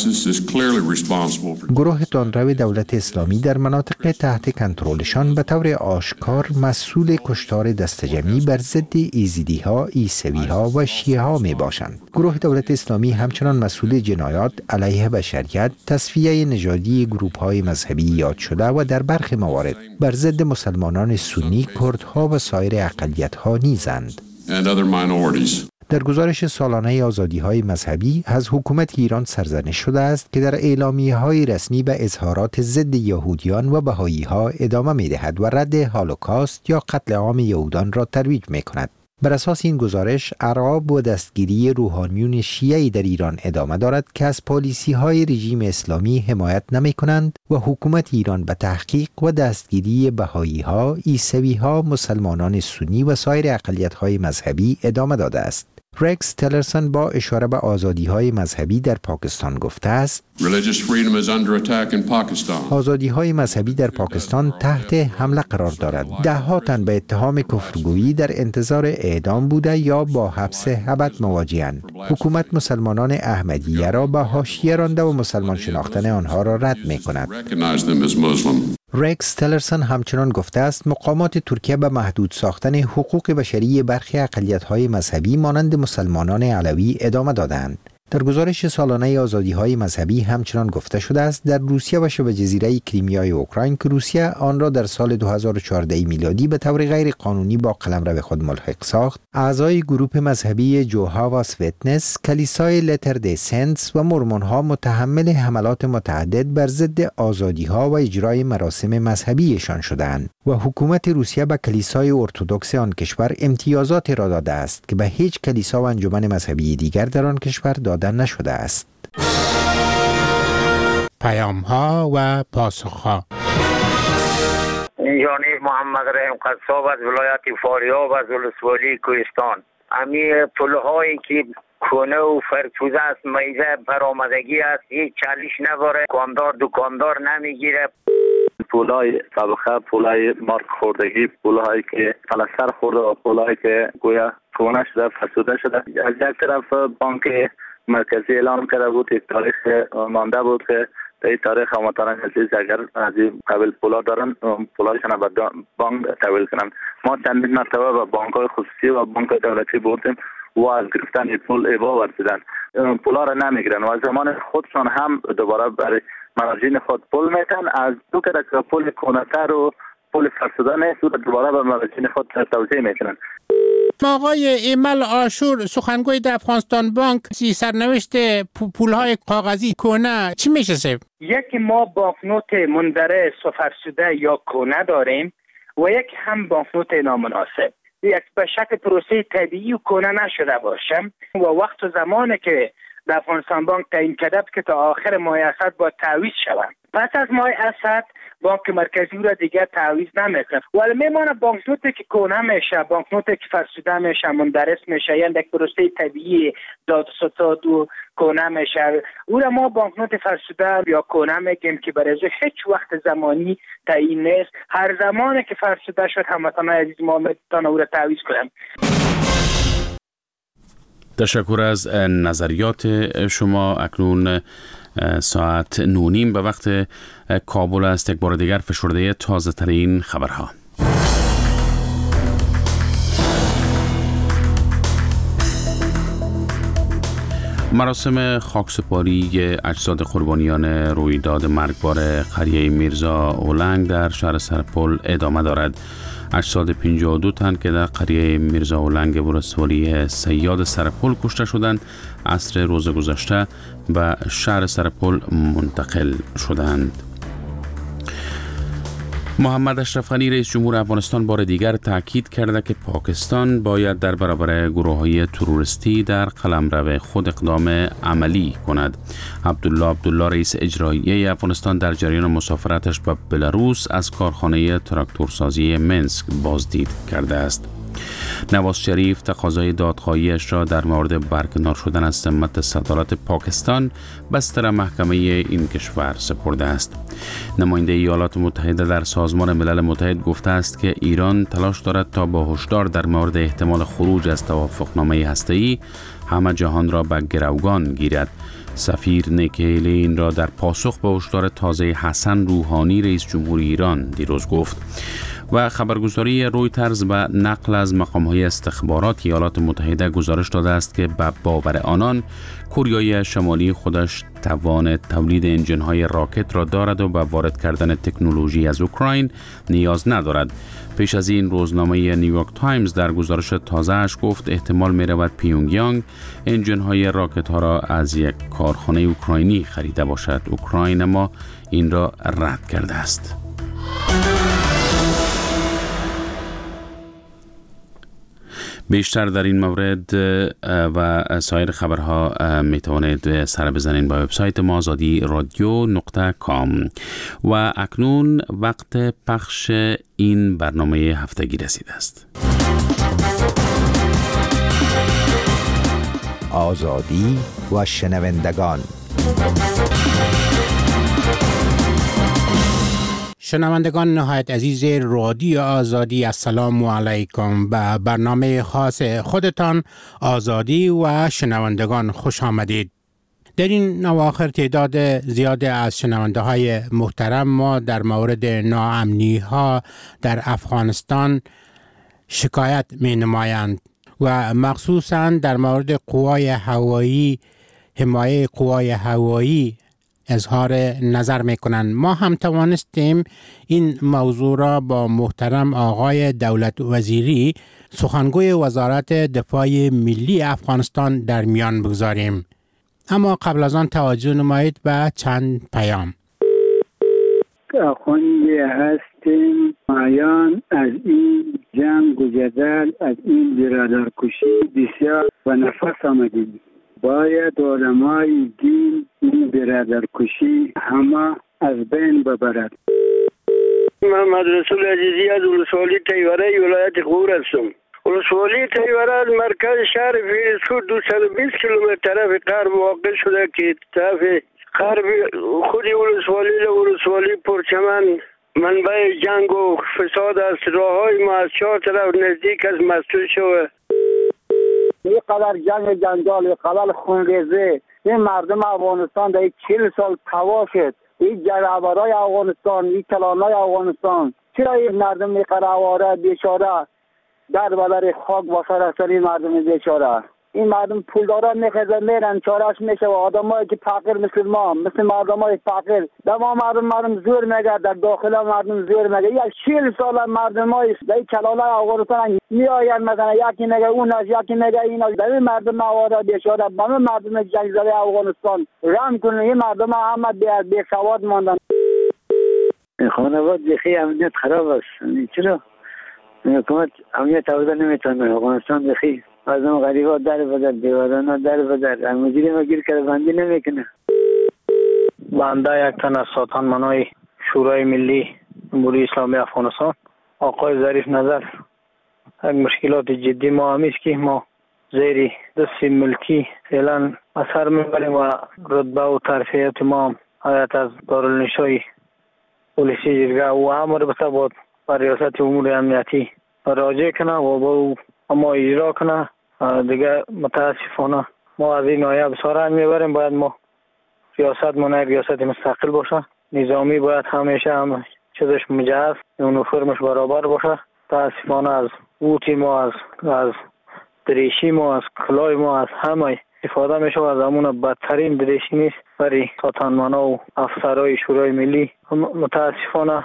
گروه تندرو دولت اسلامی در مناطق تحت کنترلشان به طور آشکار مسئول کشتار دستجمعی بر ضد ایزیدی ها، عیسوی ها و شیعه ها می باشند. گروه دولت اسلامی همچنان مسئول جنایات علیه بشریت، تصفیه نژادی گروه های مذهبی یاد شده و در برخی موارد بر ضد مسلمانان سنی، کردها و سایر اقلیت ها نیزند. در گزارش سالانه آزادی‌های مذهبی از حکومت ایران سرزنش شده است که در اعلامیه‌های رسمی به اظهارات ضد یهودیان و بهائی‌ها ادامه می‌دهد و رد هولوکاست یا قتل عام یهودان را ترویج می‌کند. بر اساس این گزارش، اعراب و دستگیری روحانیون شیعی در ایران ادامه دارد که از پالیسی‌های رژیم اسلامی حمایت نمی‌کنند و حکومت ایران به تحقیق و دستگیری بهائی‌ها، عیسوی‌ها، مسلمانان سنی و سایر اقلیت‌های مذهبی ادامه داده است. رکس تلرسون با اشاره به آزادی‌های مذهبی در پاکستان گفته است آزادی‌های مذهبی در پاکستان تحت حمله قرار دارد. ده ها تن به اتهام کفرگویی در انتظار اعدام بوده یا با حبس ابد مواجه‌اند. حکومت مسلمانان احمدیه را به حاشیه رانده و مسلمان شناختن آنها را رد می‌کند. رکس تلرسون همچنان گفته است مقامات ترکیه به محدود ساختن حقوق بشری برخی اقلیت‌های مذهبی مانند مسلمانان علوی ادامه دادند. در گزارش سالانه آزادی‌های مذهبی همچنان گفته شده است در روسیه و شبه جزیره کریمیای اوکراین که روسیه آن را در سال دو هزار و چهارده میلادی به طور غیر قانونی با قلمرو خود ملحق ساخت، اعضای گروه مذهبی جوهاواس ویتنس، کلیسای لتر دی سنتس و مرمونها متحمل حملات متعدد بر ضد آزادی‌ها و اجرای مراسم مذهبیشان شدند و حکومت روسیه به کلیسای ارتدوکس آن کشور امتیازات را داده است که به هیچ کلیسا و انجمن مذهبی دیگر در آن کشور داده نشده است. پیام ها و پاسخ ها. یعنی محمد رحیم قصاب از ولایت فاریاب از ولسوالی کوهستان. امی پلهایی که کنه و فرفوزه است، میزه برآمدگی است، هیچ چالش نداره، کاندار دکاندار نمیگیره. پولای طبقه، پولای مارک خوردگی، پولهایی که پلستر خورده و پولهایی که گویا کهنه شده، فرسوده شده. از یک طرف بانک مرکزی اعلام کرده بود یک تاریخ مانده بود که در این تاریخ هموطنان عزیز اگر از این قبل پولا دارن پولایشان به بانک تحویل کنند. ما چندین مرتبه به بانک‌های خصوصی و بانک دولتی بردیم و از گرفتن پول ابا ورزیدن، پولا را نمیگیرن و از زمان خودشان هم دوباره برای مراجعین خود پول میتن. از دو که پول کهنه‌تر و پول فرسوده نیست و دوباره به مراجعین خود توزیع میکنن. آقای ایمل آشور سخنگوی در افغانستان بانک سرنوشت پولهای کاغذی کهنه چی میشه؟ یکی ما بانکنوت مندرس و فرسوده یا کهنه داریم و یک هم بانکنوت نامناسب. یک به شکل پروسه طبیعی و کهنه نشده باشه و وقت و زمانی که در افغانستان بانک تعیین کرده که تا آخر ماه اسد با تعویض شود. پس از ماه اسد بانک مرکزی او را دیگر تعویض نمیکنه. ولی میمونه بانکنوتی که کهنه میشه، بانکنوتی که فرسوده میشه، مندرس میشه، یعنی یک پروسه طبیعی داد و ستاد و کهنه میشه. او را ما بانکنوت فرسوده یا کهنه میگیم که برای هیچ وقت زمانی تعیین نیست. هر زمانی که فرسوده شد هموطنان عزیز ما میتونن او را تعویض کنن. تشکر از نظریات شما. اکنون ساعت نونیم به وقت کابل است. یک بار دیگر فشرده تازه ترین خبرها. مراسم خاکسپاری اجساد قربانیان رویداد مرگبار قریه میرزا اولنگ در شهر سرپل ادامه دارد. اجساد پنجاه و دو تن که در قریه میرزا اولنگ ولسوالی صیاد سرپل کشته شدند عصر روز گذشته به شهر سرپل منتقل شدند. محمد اشرف غنی رئیس جمهور افغانستان بار دیگر تاکید کرده که پاکستان باید در برابر گروه‌های تروریستی در قلمرو خود اقدام عملی کند. عبدالله عبدالله رئیس اجرایی افغانستان در جریان مسافرتش به بلاروس از کارخانه تراکتورسازی منسک بازدید کرده است. نواز شریف تقاضای دادخواهیش را در مورد برکنار شدن از سمت صدارت پاکستان بستر محکمه این کشور سپرده است. نماینده ایالات متحده در سازمان ملل متحد گفته است که ایران تلاش دارد تا با هشدار در مورد احتمال خروج از توافقنامه هسته‌ای همه جهان را به گروگان گیرد. سفیر نیکی هیلی این را در پاسخ به هشدار تازه حسن روحانی رئیس جمهور ایران دیروز گفت. و خبرگزاری رویترز به نقل از مقام‌های استخبارات ایالات متحده گزارش داده است که به باور آنان کره شمالی خودش توان تولید انجن‌های راکت را دارد و به وارد کردن تکنولوژی از اوکراین نیاز ندارد. پیش از این روزنامه نیویورک تایمز در گزارش تازه‌اش گفت احتمال می‌رود پیونگیانگ انجن‌های راکت ها را از یک کارخانه اوکراینی خریده باشد. اوکراین اما این را رد کرده است. بیشتر در این مورد و سایر خبرها می توانید سر بزنید با وبسایت ما آزادی رادیو نقطه کام. و اکنون وقت پخش این برنامه هفتگی رسیده است. آزادی و شنوندگان. شنوندگان نهایت عزیز رادیو آزادی، السلام علیکم. به برنامه خاص خودتان آزادی و شنوندگان خوش آمدید. در این اواخر تعداد زیاد از شنونده های محترم ما در مورد ناامنی ها در افغانستان شکایت می نمایند و مخصوصاً در مورد قوای هوایی، حمایه قوای هوایی اظهار نظر میکنند. ما هم توانستیم این موضوع را با محترم آقای دولت وزیری سخنگوی وزارت دفاع ملی افغانستان در میان بگذاریم. اما قبل از آن توجه نمایید به چند پیام. آخوندی هستیم مایان از این جنگ و جدل، از این برادرکشی بسیار و نفس آمدیم. باید علمای دین این برادرکشی همه از بین ببرد. محمد رسول عزیزی از ولسوالی تیوره ولایت غور هستم. ولسوالی تیوره از مرکز شهر فیروزکوه دویست و بیست کیلومتر طرف غرب واقع شده که طرف غرب خود ولسوالی و ولسوالی پرچمن منبع جنگ و فساد است. راههای ما از چهار طرف نزدیک از مسدود شده. این قدر جنگ جنجال، این قدر خونریزی، این مردم افغانستان در چهل سال تباه شد. این جنگاورای افغانستان، این کلانای افغانستان، چرا این مردم میقره آواره بیچاره در بدر خاک واسه رفتن این مردم بیچاره؟ این مردم پولداران میخزن میرن چارش میشه و آدمایی که فقیر مثل ما مثل مردمای فقیر در ما مردم مردم زور میگه در داخل مردم زور میگه یک چهل سال مردمای در کلاله افغانستان میآین مثلا یکی میگه اون از یکی میگه این از در مردم آواره بیچاره همه مردم جنگ زده افغانستان رحم کنن این مردم همه بی سواد ماندن. خانواده بخی امنیت خراب است. چرا حکومت امنیت آورده نمیتونه؟ افغانستان بخی از اون غریبا در بدر دیوارنا در بدر مدیر ما گیر کرده بندی نمیکنه. بنده یک تن از سازمان‌های شورای ملی جمهوری اسلامی افغانستان آقای ظریف نظر یک مشکلات جدی ما همیست که ما زیر دست ملکی فعلا اثر میبریم و رتبه و ترفیعات ما حیات از دارالنشای پلیسی جرگه و امر بسته بود بر ریاست امور امنیتی راجع کنه و با اما اجرا کنه. دیگه متاسفانه ما از این آیه بسیار میبریم. باید ما ریاست منه ریاست مستقل باشه، نظامی باید همیشه هم چیزش مجهز اون فرمش برابر باشه. متاسفانه از اوتی ما از از دریشی ما از کلای ما از همه استفاده میشه و از همون بدترین دریشی نیست برای ساتانمانا و افسرهای شورای ملی. متاسفانه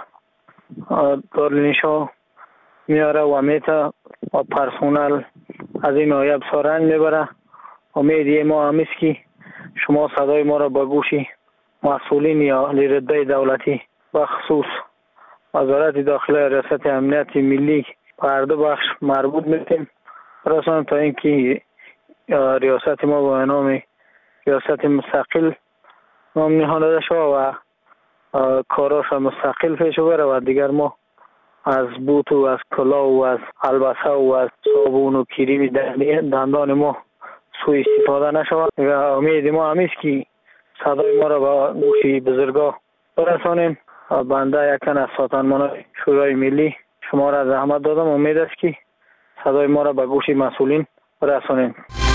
دارالنشا میاره و میته و پرسونل از این آیه بسارن میبره. امید ما همیست که شما صدای ما را به گوشی مسئولین یا رتبه دولتی بخصوص وزارت داخله ریاست امنیت ملی پرده بخش مربوط میتیم رسانم تا اینکه ریاست ما با نام ریاست مستقل نام نهاده شد و کاراش مستقل پیش بره و دیگر ما از بوت و از کلا و از البسه و از صابون و کریم دندان ما سوء استفاده نشود. امید ما همیست که صدای ما را به گوشی بزرگا برسانیم. بنده یکن از سازمان‌های شورای ملی شما را زحمت دادم. امید است که صدای ما را به گوشی مسئولین برسانیم.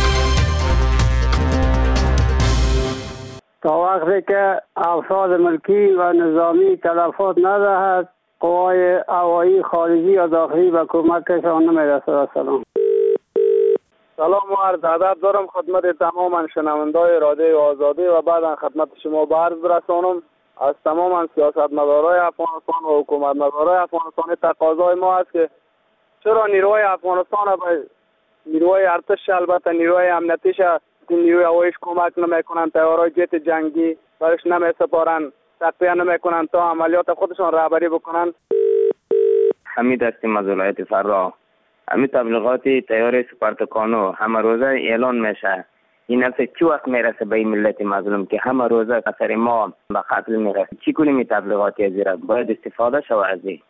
تا وقتی که افراد ملکی و نظامی تلفات ندهد قوای هوایی خارجی یا داخلی به کمکشان نمیرسد. سلام سلام و عرض ادب دارم خدمت تمام شنونده‌های رادیو آزادی و بعدا خدمت شما به عرض برسانم. از تمام سیاستمدارای افغانستان و حکومتمدارای افغانستان تقاضای ما است که چرا نیروهای افغانستان به نیروهای ارتش البته نیروهای امنیتیش نیروی هواییش کمک نمیکنن، طیارهای جت جنگی برش نمیسپارن، تقویه نمیکنن تا عملیات خودشان رهبری بکنن. حمید هستیم از ولایت فرا. همین تبلیغات طیاره سوپرتوکانو همه روزه اعلان میشه. این نفس چی وقت میرسه به این ملت مظلوم که همه روزه اثر ما به قتل میرسه؟ چی کنیم این تبلیغاتی از ایران؟ باید استفاده شود از این.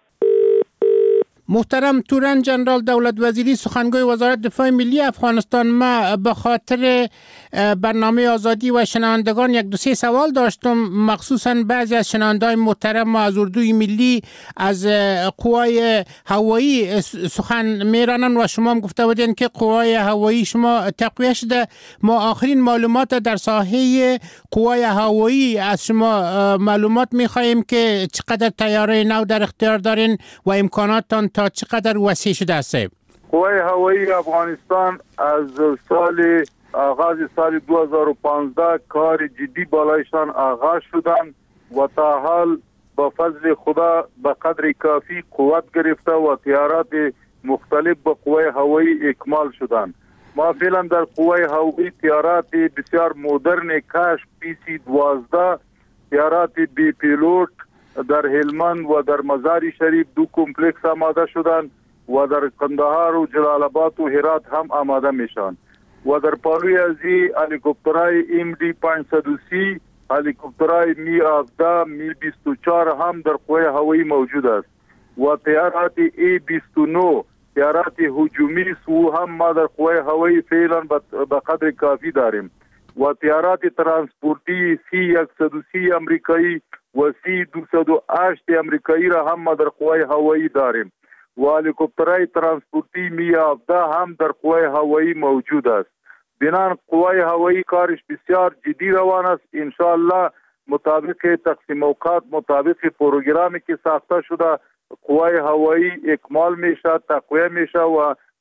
محترم تورن جنرال دولت وزیری سخنگوی وزارت دفاع ملی افغانستان، ما به خاطر برنامه آزادی و شنوندگان یک دو سه سوال داشتم، مخصوصا بعضی از شنوندگان محترم ما از اردوی ملی از قوای هوایی سخن میرانن و شما هم گفته بودین که قوای هوایی شما تقویه شده. ما آخرین معلومات در ساحه قوای هوایی از شما معلومات میخواهیم که چقدر طیاره نو در اختیار دارین و امکاناتتان تا چقدر وسیع شده است. قوای هوایی افغانستان از سال آغاز سال دو هزار و پانزده کار جدی بالایشان آغاز شدند و تا حال با فضل خدا به قدر کافی قوت گرفته و تیارات مختلف به قوای هوایی اکمال شدند. ما فعلا در قوای هوایی تیارات بسیار مدرن کاش پی سی دوازده تیارات بی پیلوت در هلمند و در مزار شریف دو کمپلکس آماده شدند و در قندهار و جلال آباد و هرات هم آماده میشن و در پالوی ازی هلیکوپترهای ام دی پانصد و سی، هلیکوپترهای می هفده، می بیست و چهار هم در قوای هوایی موجود است و طیارات ای بیست و نه طیارات هجومی سو هم ما در قوای هوایی فعلا به قدر کافی داریم و طیارات ترانسپورتی سی صد و سی امریکایی و سی دویست و هشت امریکایی را هم ما در قوای هوایی داریم و هلیکوپترهای ترانسپورتی می هفده هم در قوای هوایی موجود است. بنان قوای هوایی کارش بسیار جدی روان است. انشاءالله مطابق تقسیم اوقات، مطابق پروگرامی که ساخته شده قوای هوایی اکمال میشه، تقویه میشه و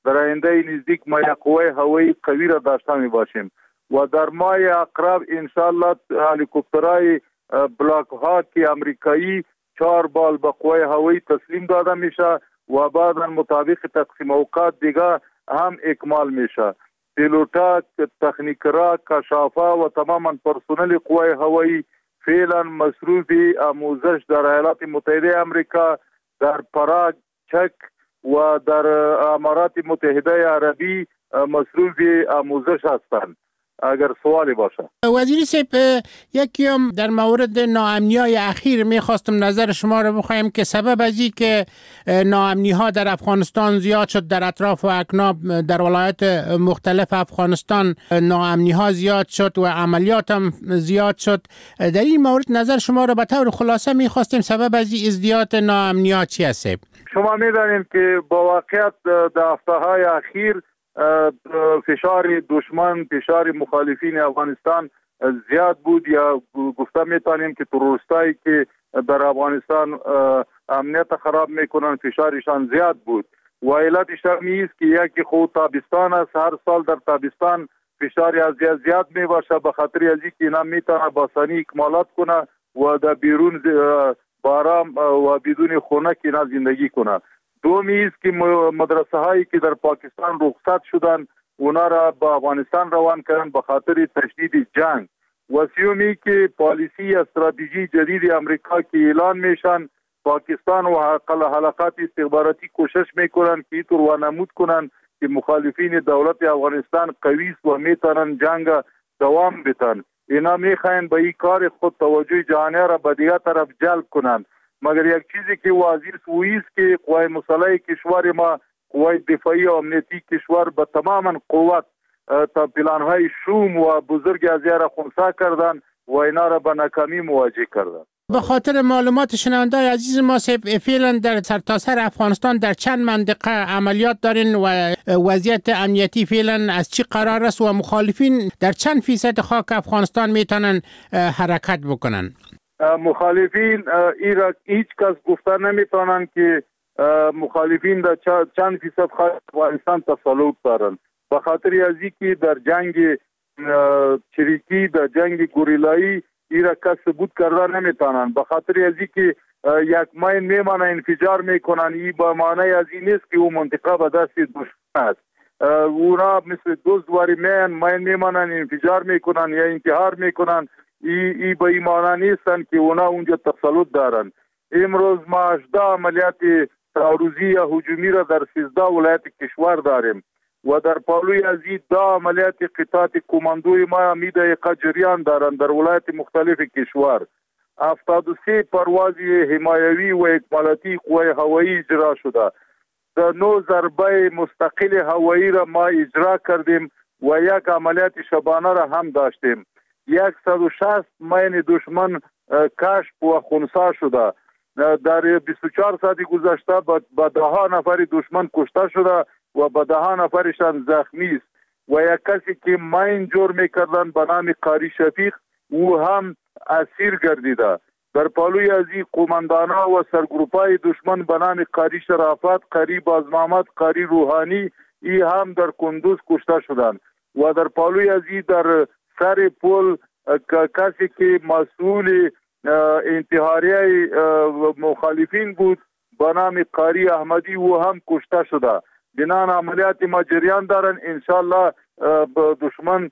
در آینده نزدیک ما یک قوه هوایی قوی را داشته می باشیم و در ماه اقرب انشالله هلیکوپترهای بلاک هاک امریکایی چهار بال به قوه هوایی تسلیم داده میشه و بعدا مطابق تقسیم اوقات دیگه هم اکمال میشه. پیلوتا، تکنیکرا، کشافا و تماما پرسنل قوه هوایی فعلا مصروف آموزش در ایالات متحده آمریکا، در پراگ، چک و در امارات متحده عربی مصروف آموزش هستند. اگر سوالی باشه. وزیر صاحب، یکی هم در مورد ناامنی‌های اخیر میخواستم نظر شما رو بخوایم که سبب از این که ناامنی‌ها در افغانستان زیاد شد، در اطراف و اکناب در ولایات مختلف افغانستان ناامنی‌ها زیاد شد و عملیات هم زیاد شد. در این مورد نظر شما رو به طور خلاصه میخواستیم سبب از این ازدیاد ناامنی‌ها چی است؟ شما میدانید که با واقعیت در هفته‌های اخیر فشار دشمن، فشار مخالفین افغانستان زیاد بود، یا گفته میتونیم که تروریستایی که در افغانستان امنیت خراب میکنن فشارشان زیاد بود و علت شرمی است که یکی خود تابستان است، هر سال در تابستان فشار از زیاد زیاد میباشه به خاطر از اینکه اینا میتونه باسانی اکمالات کنه و در بیرون بارام و بدون خونه که اینا زندگی کنه. دومی است که مدرسه هایی که در پاکستان رخصت شدن اونا را به افغانستان روان کردن به خاطر تشدید جنگ. و سیومی که پالیسی استراتژی جدید امریکا که اعلان میشن، پاکستان و حلقات استخباراتی کوشش میکنن که اینطور وانمود کنن که مخالفین دولت افغانستان قوی است و میتونن جنگ دوام بدن. اینا میخواین به این کار خود توجه جهانی را به دیگر طرف جلب کنن. مگر یک چیزی که واضح است که قوای مسلح کشور ما، قوای دفاعی و امنیتی کشور به تماما قوت تا پلانهای شوم و بزرگ از را خونسا کردن و اینا را به ناکامی مواجه کردن. به خاطر معلومات شنونده عزیز ما، فعلا در سرتاسر افغانستان در چند منطقه عملیات دارین و وضعیت امنیتی فعلا از چی قرار است و مخالفین در چند فیصد خاک افغانستان میتونن حرکت بکنن؟ مخالفین ایرا هیچ کس گفته نمیتونن که مخالفین در چند فیصد خاک افغانستان تسلط دارن، به خاطر از اینکه در جنگ چریکی، در جنگ گوریلایی ایرا کس ثبوت کرده نمیتونن، به خاطر از اینکه یک ماین میمانه انفجار میکنن. این به معنی از این نیست که اون منطقه به دست دشمن است. اونا مثل دزدواری مین ماین میمانن انفجار میکنن یا انتحار میکنن. ای, ای به این معنی نیستن که اونا اونجا تسلط دارن. امروز ما هجده عملیات تعرضی یا هجومی را در سیزده ولایت کشور داریم و در پالوی از این ده عملیات قطعات کماندوی ما می دقیقه جریان دارند در ولایت مختلف کشور. هفتاد و سه پرواز حمایوی و اکمالاتی قوه هوایی اجرا شده. در نو ضربه مستقل هوایی را ما اجرا کردیم و یک عملیات شبانه را هم داشتیم. صد و شصت مین دشمن کشف و خونسا شده. در بیست و چهار ساعت گذشته به ده نفر دشمن کشته شده و به ده نفرشان زخمی است و یک کسی که مین جور میکردن به نام قاری شفیق او هم اسیر گردیده. در پالوی از این قماندانا و سرگروپای دشمن به نام قاری شرافت، قاری بازمحمد، قاری روحانی ای هم در کندوز کشته شدند و در پالوی از این در سر پل کسی که مسئول انتحاریه مخالفین بود به نام قاری احمدی او هم کشته شده. بنان عملیات ما جریان دارن، انشالله دشمن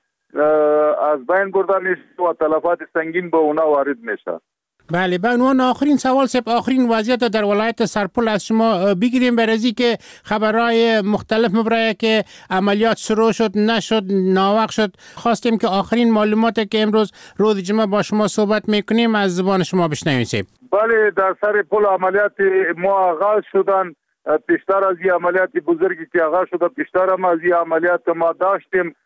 از بین برده میشه و تلفات سنگین به اونا وارد میشه. بله، به عنوان آخرین سوال سپ آخرین وضعیت در ولایت سرپل از شما بگیریم، برای که خبرهای مختلف مبرای که عملیات شروع شد نشد ناوقت شد. خواستیم که آخرین معلوماتی که امروز روز جمعه با شما صحبت میکنیم از زبان شما بشنویم سپ. بله، در سرپل عملیات ما آغاز شدن. پیشتر از این عملیات بزرگی که آغاز شده، پیشتر هم از این عملیات ما داشتیم.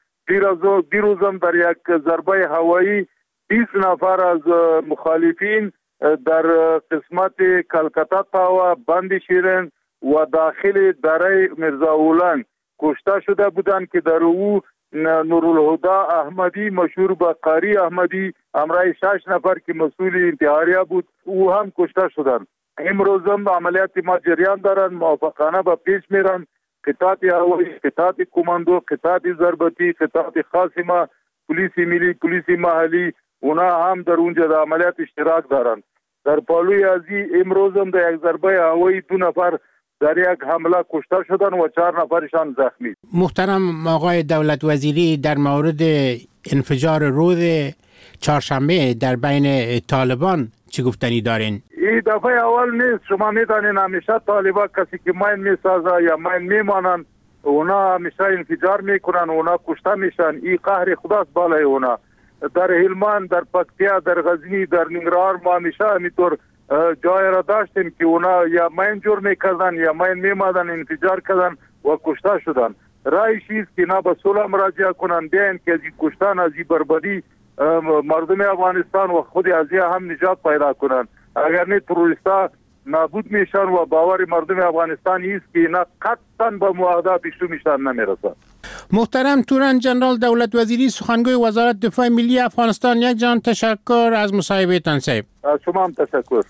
دیروزم در یک ضربه هوایی بیست نفر از مخالفین در قسمت کلکتا تاوا، بند شیرین و داخل دره مرزا اولنگ کشته شده بودند که در او نورالهدی احمدی مشهور به قاری احمدی همراه شش نفر که مسئول انتحاریه بود او هم کشته شدند. امروز هم عملیات ما جریان دارند، موافقانه به پیش میرن قطعات هوایی، قطعات کماندو، قطعات ضربتی، قطعات خاصمه، پلیس ملی، پلیس محلی، اونا هم در اونجا در عملیات اشتراک دارند. در پالوی ازی امروز هم در یک ضربه هوایی دو نفر در یک حمله کشته شدن و چهار نفرشان زخمی. محترم آقای دولت وزیری، در مورد انفجار روز چهارشنبه در بین طالبان چی گفتنی دارین؟ این دفعه اول نیست. شما میدانین همیشه طالبا کسی که ماین میسازه یا ماین میمانن اونا همیشه انفجار میکنن، اونا کشته میشن. این قهر خداست بالای اونا. در هلمند، در پکتیا، در غزنی، در ننگرهار ما همیشه همینطور جای را داشتیم که اونا یا ماین جور میکردن یا ماین میمادن، انفجار کردن و کشته شدن. رایش است که اینا به صلح مراجعه کنن، بیاین که از این کشتن، از این بربادی مردم افغانستان و خود ازیا هم نجات پیدا کنن. اگر نه تروریستا نابود میشن و باور مردم افغانستان است که اینا قطعا به معاهده پیشو میشن نمیرسن. محترم تورن جنرال دولت وزیری، سخنگوی وزارت دفاع ملی افغانستان، یک جان تشکر از مصاحبه تان صاحب. از شما هم تشکر.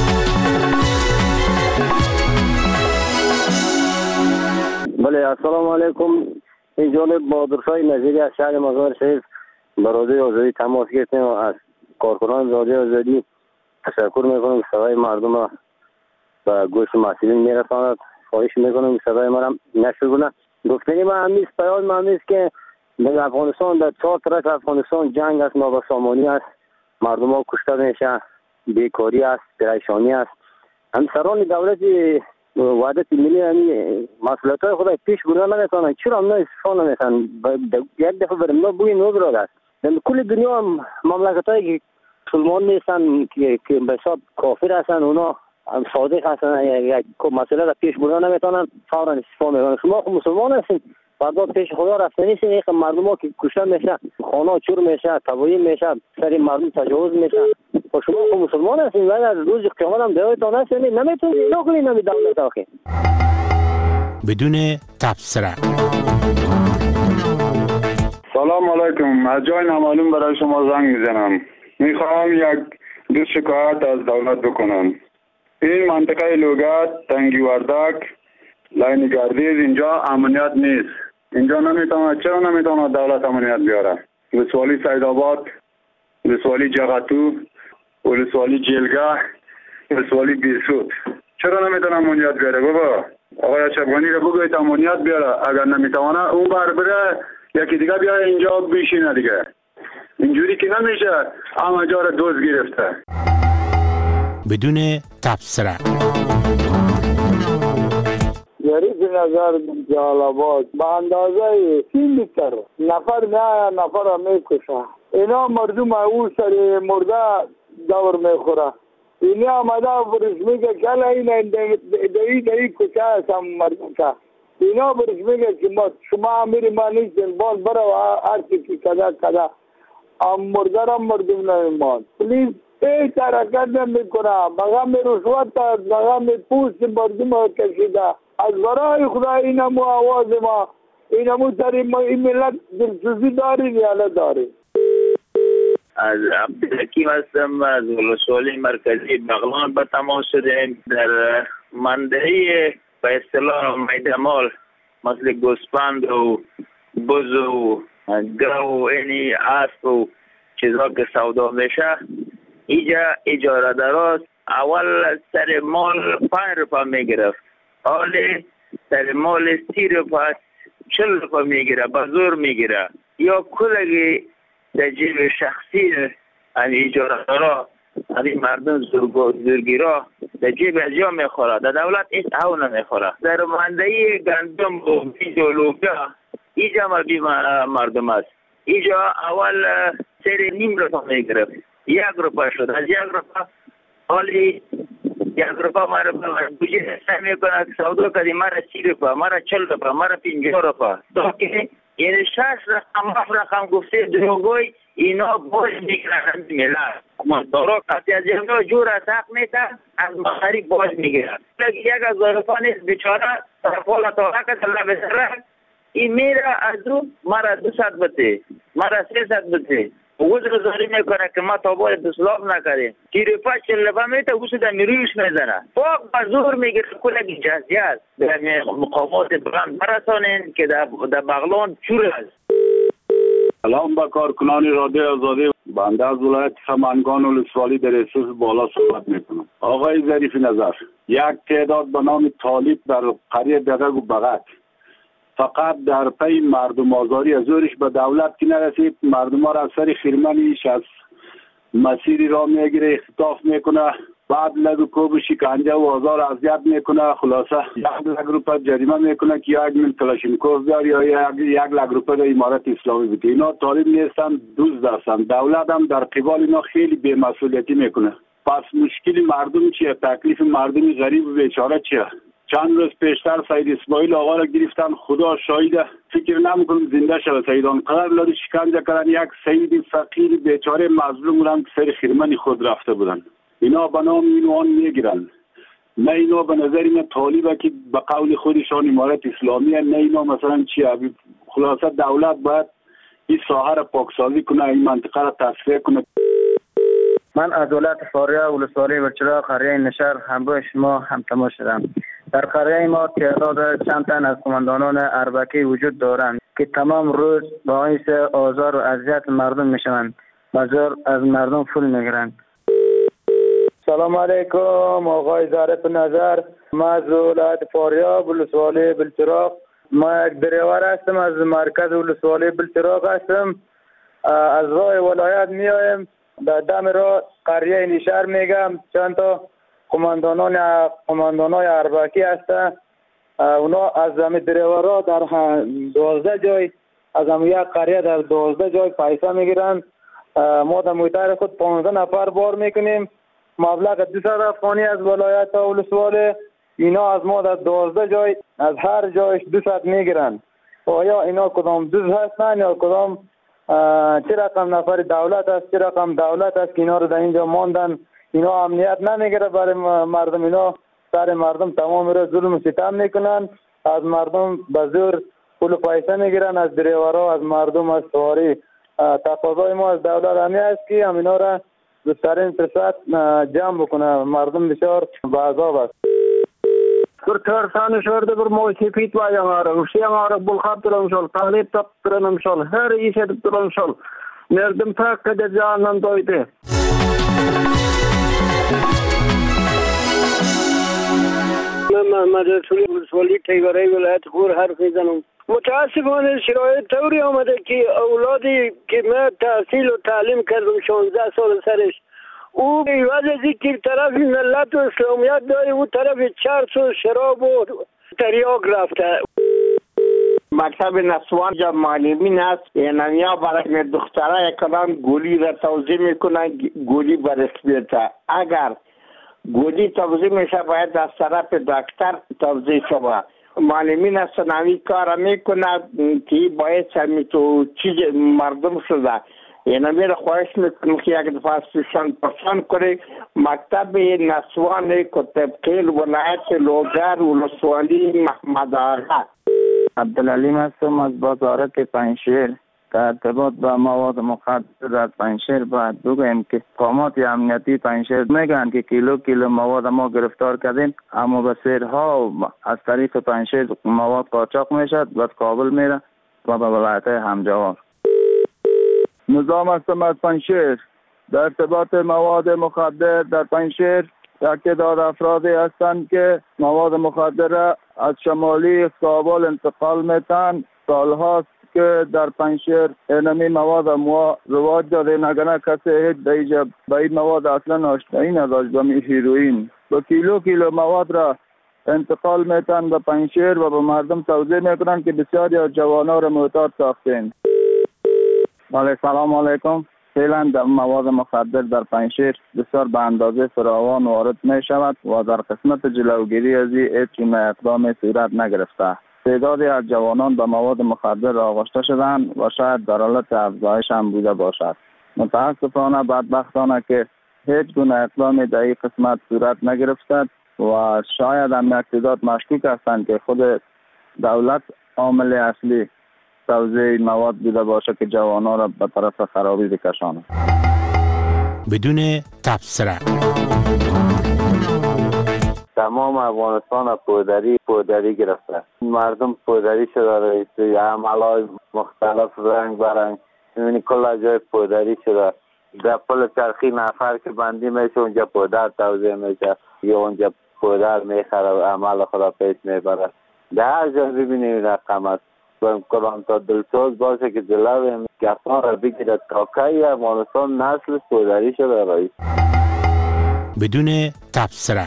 بله، السلام علیکم. این جانب بهادرشاه نظیری از شهر مزار شریف به رادیو آزادی تماس گرفتیم و از کارکنان رادیو آزادی تشکر میکنم که صدای مردم را به گوش مسئولین میرساند. خواهش میکنم که صدای ما را نشنونه. گفتنی ما همیست، پیام ما همیست که در افغانستان، در چهار طرف افغانستان جنگ است، نابسامانی است، مردم ها کشته میشه، بیکاری است، پریشانی است. همسران دولت وحدت ملی همی مسئولیت های خود پیش بردن نمیتونن. چرا هم نه استفاده نمیتونن؟ یک دفعه برم ما بوی نو براد است. در کل دنیا هم مملکت هایی که مسلمان نیستن که به حساب کافر هستن، اونا هم صادق هستن، یک مسئله را پیش بردن نمیتونن، فورا استفاده میکنن. شما خود مسلمان هستین، فردا پیش خدا رفته نیستین. یک مردم ها که کشته میشه، خانه چور میشه، تباهی میشه، سر مردم تجاوز میشه. و شما خود مسلمان هستین ولی از روز قیامت هم دعایتان هستین، نمیتونید اینا کنید نمی دولت آخه. بدون تبصره. سلام علیکم. از جای نامعلوم برای شما زنگ میزنم. میخوام یک دو شکایت از دولت بکنم. این منطقه لوگت، تنگی وردک، لاین گردیز اینجا امنیت نیست. اینجا نمیتونه، چرا نمیتونه دولت امنیت بیاره؟ ولسوالی سیدآباد، ولسوالی جغتو، ولسوالی جلگه، ولسوالی بیسود، چرا نمیتونه امنیت بیاره؟ بابا آقای اشرف‌غنی رو بگویید امنیت بیاره. اگر نمیتونه اون بر بره یکی دیگه بیاره اینجا بشینه دیگه. اینجوری که نمیشه همه جا رو دوز گرفته. بدون تبصره. یاری به نظر جالبات به اندازه سی لیتر نفر نه نفر هم میکشه. اینا مردم او سر مرده دور میخوره. اینی آمده برش میگه که این دایی دایی کچه هستم مردم که اینا برش میگه که ما شما میری ما نیستین بان برو هرچی که کده کده ام مرده را مردم نمیمان. پلیز هیچ حرکت نمیکنه. بغم رشوت است، بغم پوست مردم کشیده. از برای خدا اینمو آواز ما، اینمو سر ما این ملت دلسوزی دارید یا ندارید؟ از عبدالحکیم هستم از ولسوالی مرکزی بغلان به تماس شدیم. در منطقه به اصطلاح میدمال مثل گوسفند و بز و گو اینی اسب و چیزا که سودا میشه اینجا اجاره دراست. اول سر مال پنج روپا میگرفت، حالی سر مال سی روپا چل روپا میگیره، به زور میگیره. یا کلگی در جیب شخصی این اجاره دارا این مردم زورگیرا در جیب از جا میخوره، در دولت ایست او نمیخوره. در منده گندم و بیج و لوبیا اینجا مردی مردم است. اینجا اول سر نیم روپا میگرفت، یک روپا شد، از یک روپا حالی یک روپا مرا بوجه حسن میکنه که سودا کردی مرا سی روپا، مرا چل روپا، مرا پینجا روپا. که یعنی شش رقم هفت رقم گفته دروگوی اینا باز میگرن ملت. مزدارا کسی از جمعه جور از حق میتن از مخاری باز میگرن. یک از ظرفا نیست بیچاره طرفال طاقه که الله بسره این میره از رو مرا دو ست بده، مرا سه ست بده، وزگذاری میکنه که ما تا باید اصلاح نکردیم. تیر پاش لبا میته وسط میرویش میزنه. فوق بزور میگیره کلگی جزیات در مقامات بلند برسانین که در بغلان چور است. سلام با کارکنان رادیو آزادی. بنده از ولایت خمنگان ولسوالی در اساس بالا صحبت میکنم. آقای ظریف نظر، یک تعداد به نام طالب در قریه دغگ و بغت فقط در پی مردم آزاری از زورش به دولت که نرسید، مردم ها را از سر خیرمنیش از مسیری را میگیره، اختطاف میکنه، بعد لگو کوب شکنجه و آزار اذیت میکنه. خلاصه یک لک روپه جریمه میکنه که یک میل کلاشینکوف بیار یا یک یک لک روپه به امارت اسلامی بده. اینا طالب نیستن، دزد هستند. دولت هم در قبال اینا خیلی بی‌مسئولیتی میکنه. پس مشکل مردم چیه؟ تکلیف مردم غریب و بیچاره چیه؟ چند روز پیشتر سید اسماعیل آقا را گرفتن، خدا شاهده، فکر نمیکنم زنده شود. سیدان قدر لاری شکنجه کردن، یک سید فقیر بیچاره مظلوم بودن که سر خیرمن خود رفته بودن. اینا به نام این و آن میگیرن. نه اینا به نظر این طالبه که به قول خودشان امارت اسلامیه، نه اینا مثلا چیه. خلاصه دولت باید این ساحه را پاکسازی کنه، این منطقه را تصفیه کنه. من از ولایت فاریه ولسوالی بلچراغ قریه نشر همراه شما همتما شدم. در قریه ما تعداد چند تن از قماندانان اربکی وجود دارند که تمام روز باعث آزار و اذیت مردم میشوند و زور از مردم پول میگیرند. سلام علیکم آقای ظریف نظر. ما از ولایت فاریه ولسوالی بلچراغ، ما یک دریور هستم، از مرکز ولسوالی بلچراغ هستم. از راه ولایت میایم، در دم راه قریه نشر میگم، چند تا قماندانان قماندانای اربکی هستن. اونا از زمین دریورا در دوازده جای از هم یک قریه در دوازده جای پیسه میگیرن. ما در محیط خود پانزده نفر بار میکنیم، مبلغ دویست افغانی از ولایت ولسوالی. اینا از ما در دوازده جای از هر جایش دویست میگیرن. آیا اینا کدام دوز هستن یا کدام چه رقم نفر دولت است، چه رقم دولت است که اینا رو در اینجا ماندن؟ اینا امنیت نمیگیره برای مردم، اینا سر مردم تمام رو ظلم و ستم میکنن، از مردم به زور پول و پیسه میگیرن، از دریورها، از مردم، از سواری. تقاضای ما از دولت همین است که همینا را بهترین فرصت جمع بکنه. مردم بسیار به عذاب است. bir tersane şerde bir moysepit var yaňara, şu yaňara bulhap duran şol, talep tap duran şol, her iş edip duran şol. Merdim takkada janan doydu. من محمد رسولی ولسوالی تیوره ولایت غور حرف میزنم. متاسفانه شرایط طوری آمده که اولادی که من تحصیل و تعلیم کردم شانزده سال سرش، او ایواز از این که طرف ملت و اسلامیت داره، او طرف چرس و شراب و تریاک رفته. مکتب نسوان جا معلمین است، اینانیا برای دختره یکلان گولی را توضیح میکنن، گولی برسمیت. اگر گولی توضیح میشه باید از طرف دکتر توضیح شود. معلمین است نمی کار میکنن که باید سمی تو چیز مردم شده. اینا میره خواهش میکنم که یک دفعه سوشان پسند کنه. مکتب نسوان کتبخیل ولایت لوگر ولسوالی محمد آغا. عبدالعلیم هستم از بازارک پنجشیر. در ارتباط با مواد مخدر در پنجشیر باید بگویم که قامات امنیتی پنجشیر میگن که کیلو کیلو مواد ما گرفتار کردیم، اما به سیرها از طریق پنجشیر مواد قاچاق میشد و کابل میره و به ولایت همجوار. نظام هستم از پنجشیر. در ارتباط مواد مخدر در پنجشیر یک تعداد افرادی هستند که مواد مخدر را از شمالی کابل انتقال میتن. سالهاست که در پنجشیر اینمی مواد ما رواج داده، نگنه کسی هیچ دیجا به این مواد اصلا آشنایی نداشت. به هیروئین با کیلو کیلو مواد را انتقال میتن به پنجشیر و به مردم توزیع میکنن که بسیاری از جوانان را معتاد ساختین. ولی سلام علیکم. فعلا در مواد مخدر در پنجشیر بسیار به اندازه فراوان وارد می شود و در قسمت جلوگیری از این هیچ گونه اقدام صورت نگرفته. تعدادی از جوانان به مواد مخدر آغشته شدند و شاید در حالت افزایش هم بوده باشد. متاسفانه بدبختانه که هیچ گونه اقدام در این قسمت صورت نگرفته و شاید هم یک تعداد مشکوک هستند که خود دولت عامل اصلی توزیع مواد بوده باشه که جوانان را به طرف خرابی بکشانه. بدون تبصره تمام افغانستان پودری پودری گرفته. مردم پودری شده رئیس عملای مختلف رنگ برنگ میبینی کل جای پودری شده. در پل چرخی نفر که بندی میشه اونجا پودر توزیع میشه یا اونجا پودر میخره عمل خدا پیش میبره. در هر جا ببینیم این رقم است. کلان تا دلسوز باشه که جلوی کسان را بگیره تا که افغانستان نسل پودری شده رئیس. بدون تبصره.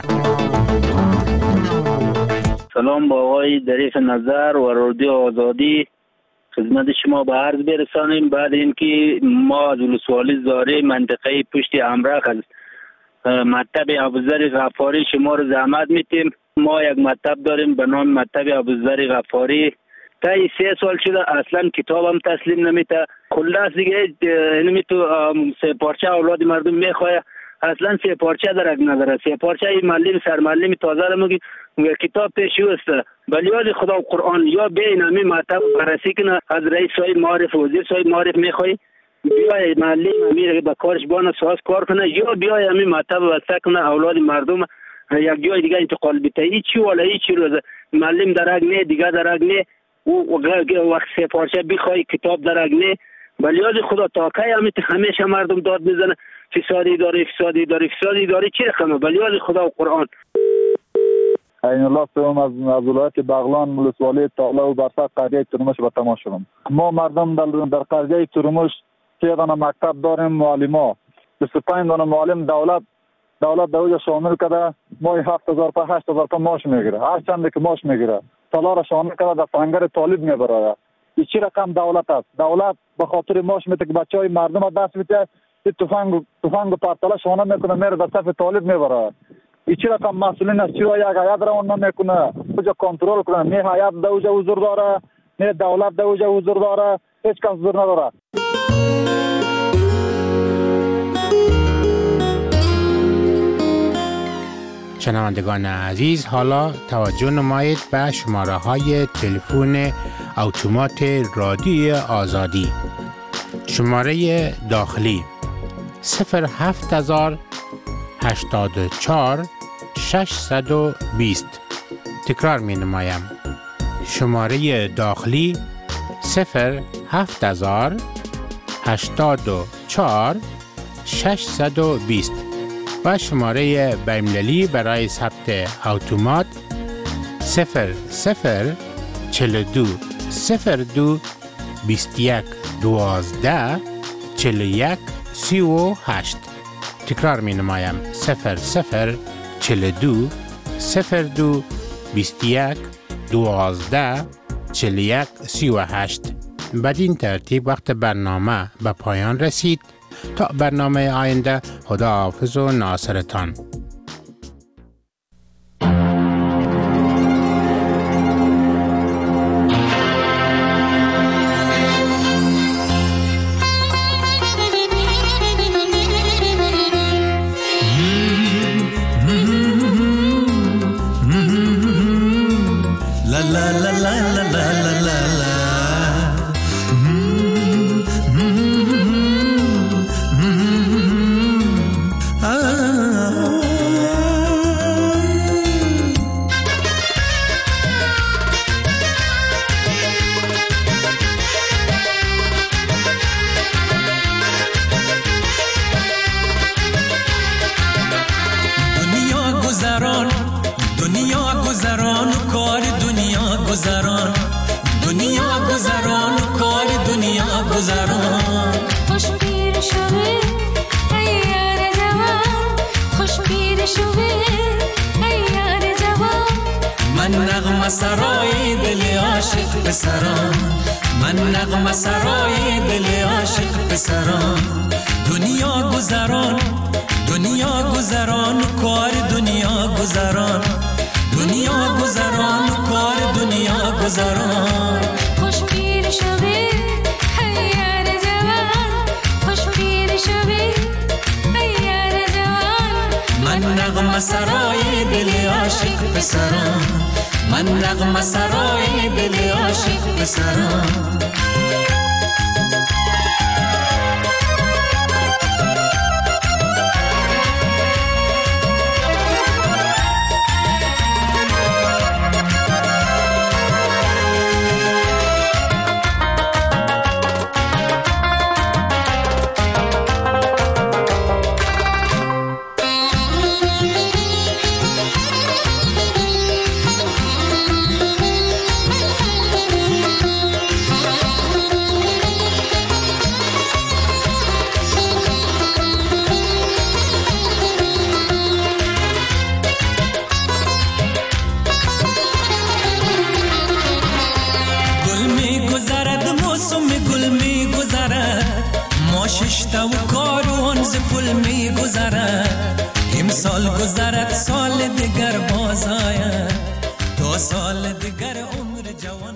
سلام با آقای دریف نظر و رادیو آزادی، خدمت شما به عرض برسانیم. بعد اینکه ما از ولسوالی زاره منطقه پشت امرخ از مکتب ابوذر غفاری شما رو زحمت میتیم. ما یک مکتب داریم به نام مکتب ابوذر غفاری. تا سه سال شده اصلا کتاب هم تسلیم نمیته. خلاص دیگه اینمی تو سه پارچه اولاد مردم میخواه، اصلا سه پارچه درک نداره. سه پارچه معلم سر معلم تازه رو میگی کتاب پیشو است. ولی یاد خدا و قرآن یا به اینمی مکتب بررسی کنه از رئیس صاحب معارف وزیر صاحب معارف میخوای بیای معلم امیر به کارش بانه ساز کار کنه یا بیای امی مکتب واسه کنه اولاد مردم یک جای دیگه انتقال بده. هیچ چی ولا هیچ چی روز معلم درک نه، دیگه درک نه، و وقت سه پارچه بخوای کتاب درک نه. ولی یاد خدا تا کی همیشه مردم داد میزنه فسادی داره فسادی داره فسادی داره چی رقمه. ولی یاد خدا و قرآن. این الله سوم از ولایت بغلان ولسوالی تاله و برسق قریه ترمش به تمام شدم. ما مردم در در قریه ترمش سه دانه مکتب داریم. معلما بیست و پنج دانه معلم دولت دولت دوجا شامل کرده. ما هفت هزار تا هشت هزار تا ماش میگیره. هر چند که ماش میگیره سالار شامل کرده در فنگر طالب میبره. این چی رقم دولت است؟ دولت به خاطر ماش میته که بچهای مردم دست میته تفنگ تفنگ پرتاله شونه میکنه میره در صف طالب میبره. این چی رقم مسئولین است؟ چرا یک هیئت روان نمیکنه اوجا کنترل کنه؟ نه هیئت دوجا حضور داره، نه دولت دوجا حضور داره، هیچ کس حضور نداره. شنوندگان عزیز، حالا توجه نمایید به شماره های تلفن اتومات رادیو آزادی. شماره داخلی صفر هفت هزار هشتاد و چهار ششصد و بیست. تکرار می نمایم. شماره داخلی صفر هفت هزار هشتاد و چهار ششصد و بیست و شماره بین‌المللی برای ثبت اتومات صفر صفر چهل و دو صفر دو بیست و یک دوازده چهل و یک سی و هشت. تکرار می نمایم. صفر صفر چهل و دو صفر دو بیست و یک دوازده چهل و یک سی و هشت. بدین ترتیب وقت برنامه به پایان رسید. تا برنامه آینده، خداحافظ و ناصرتان. من نغمه سرای دل عاشق پسرم آششته و کاروان ز پل می گذرد، امسال گذرد سال دیگر باز آید، تا سال دیگر عمر جوان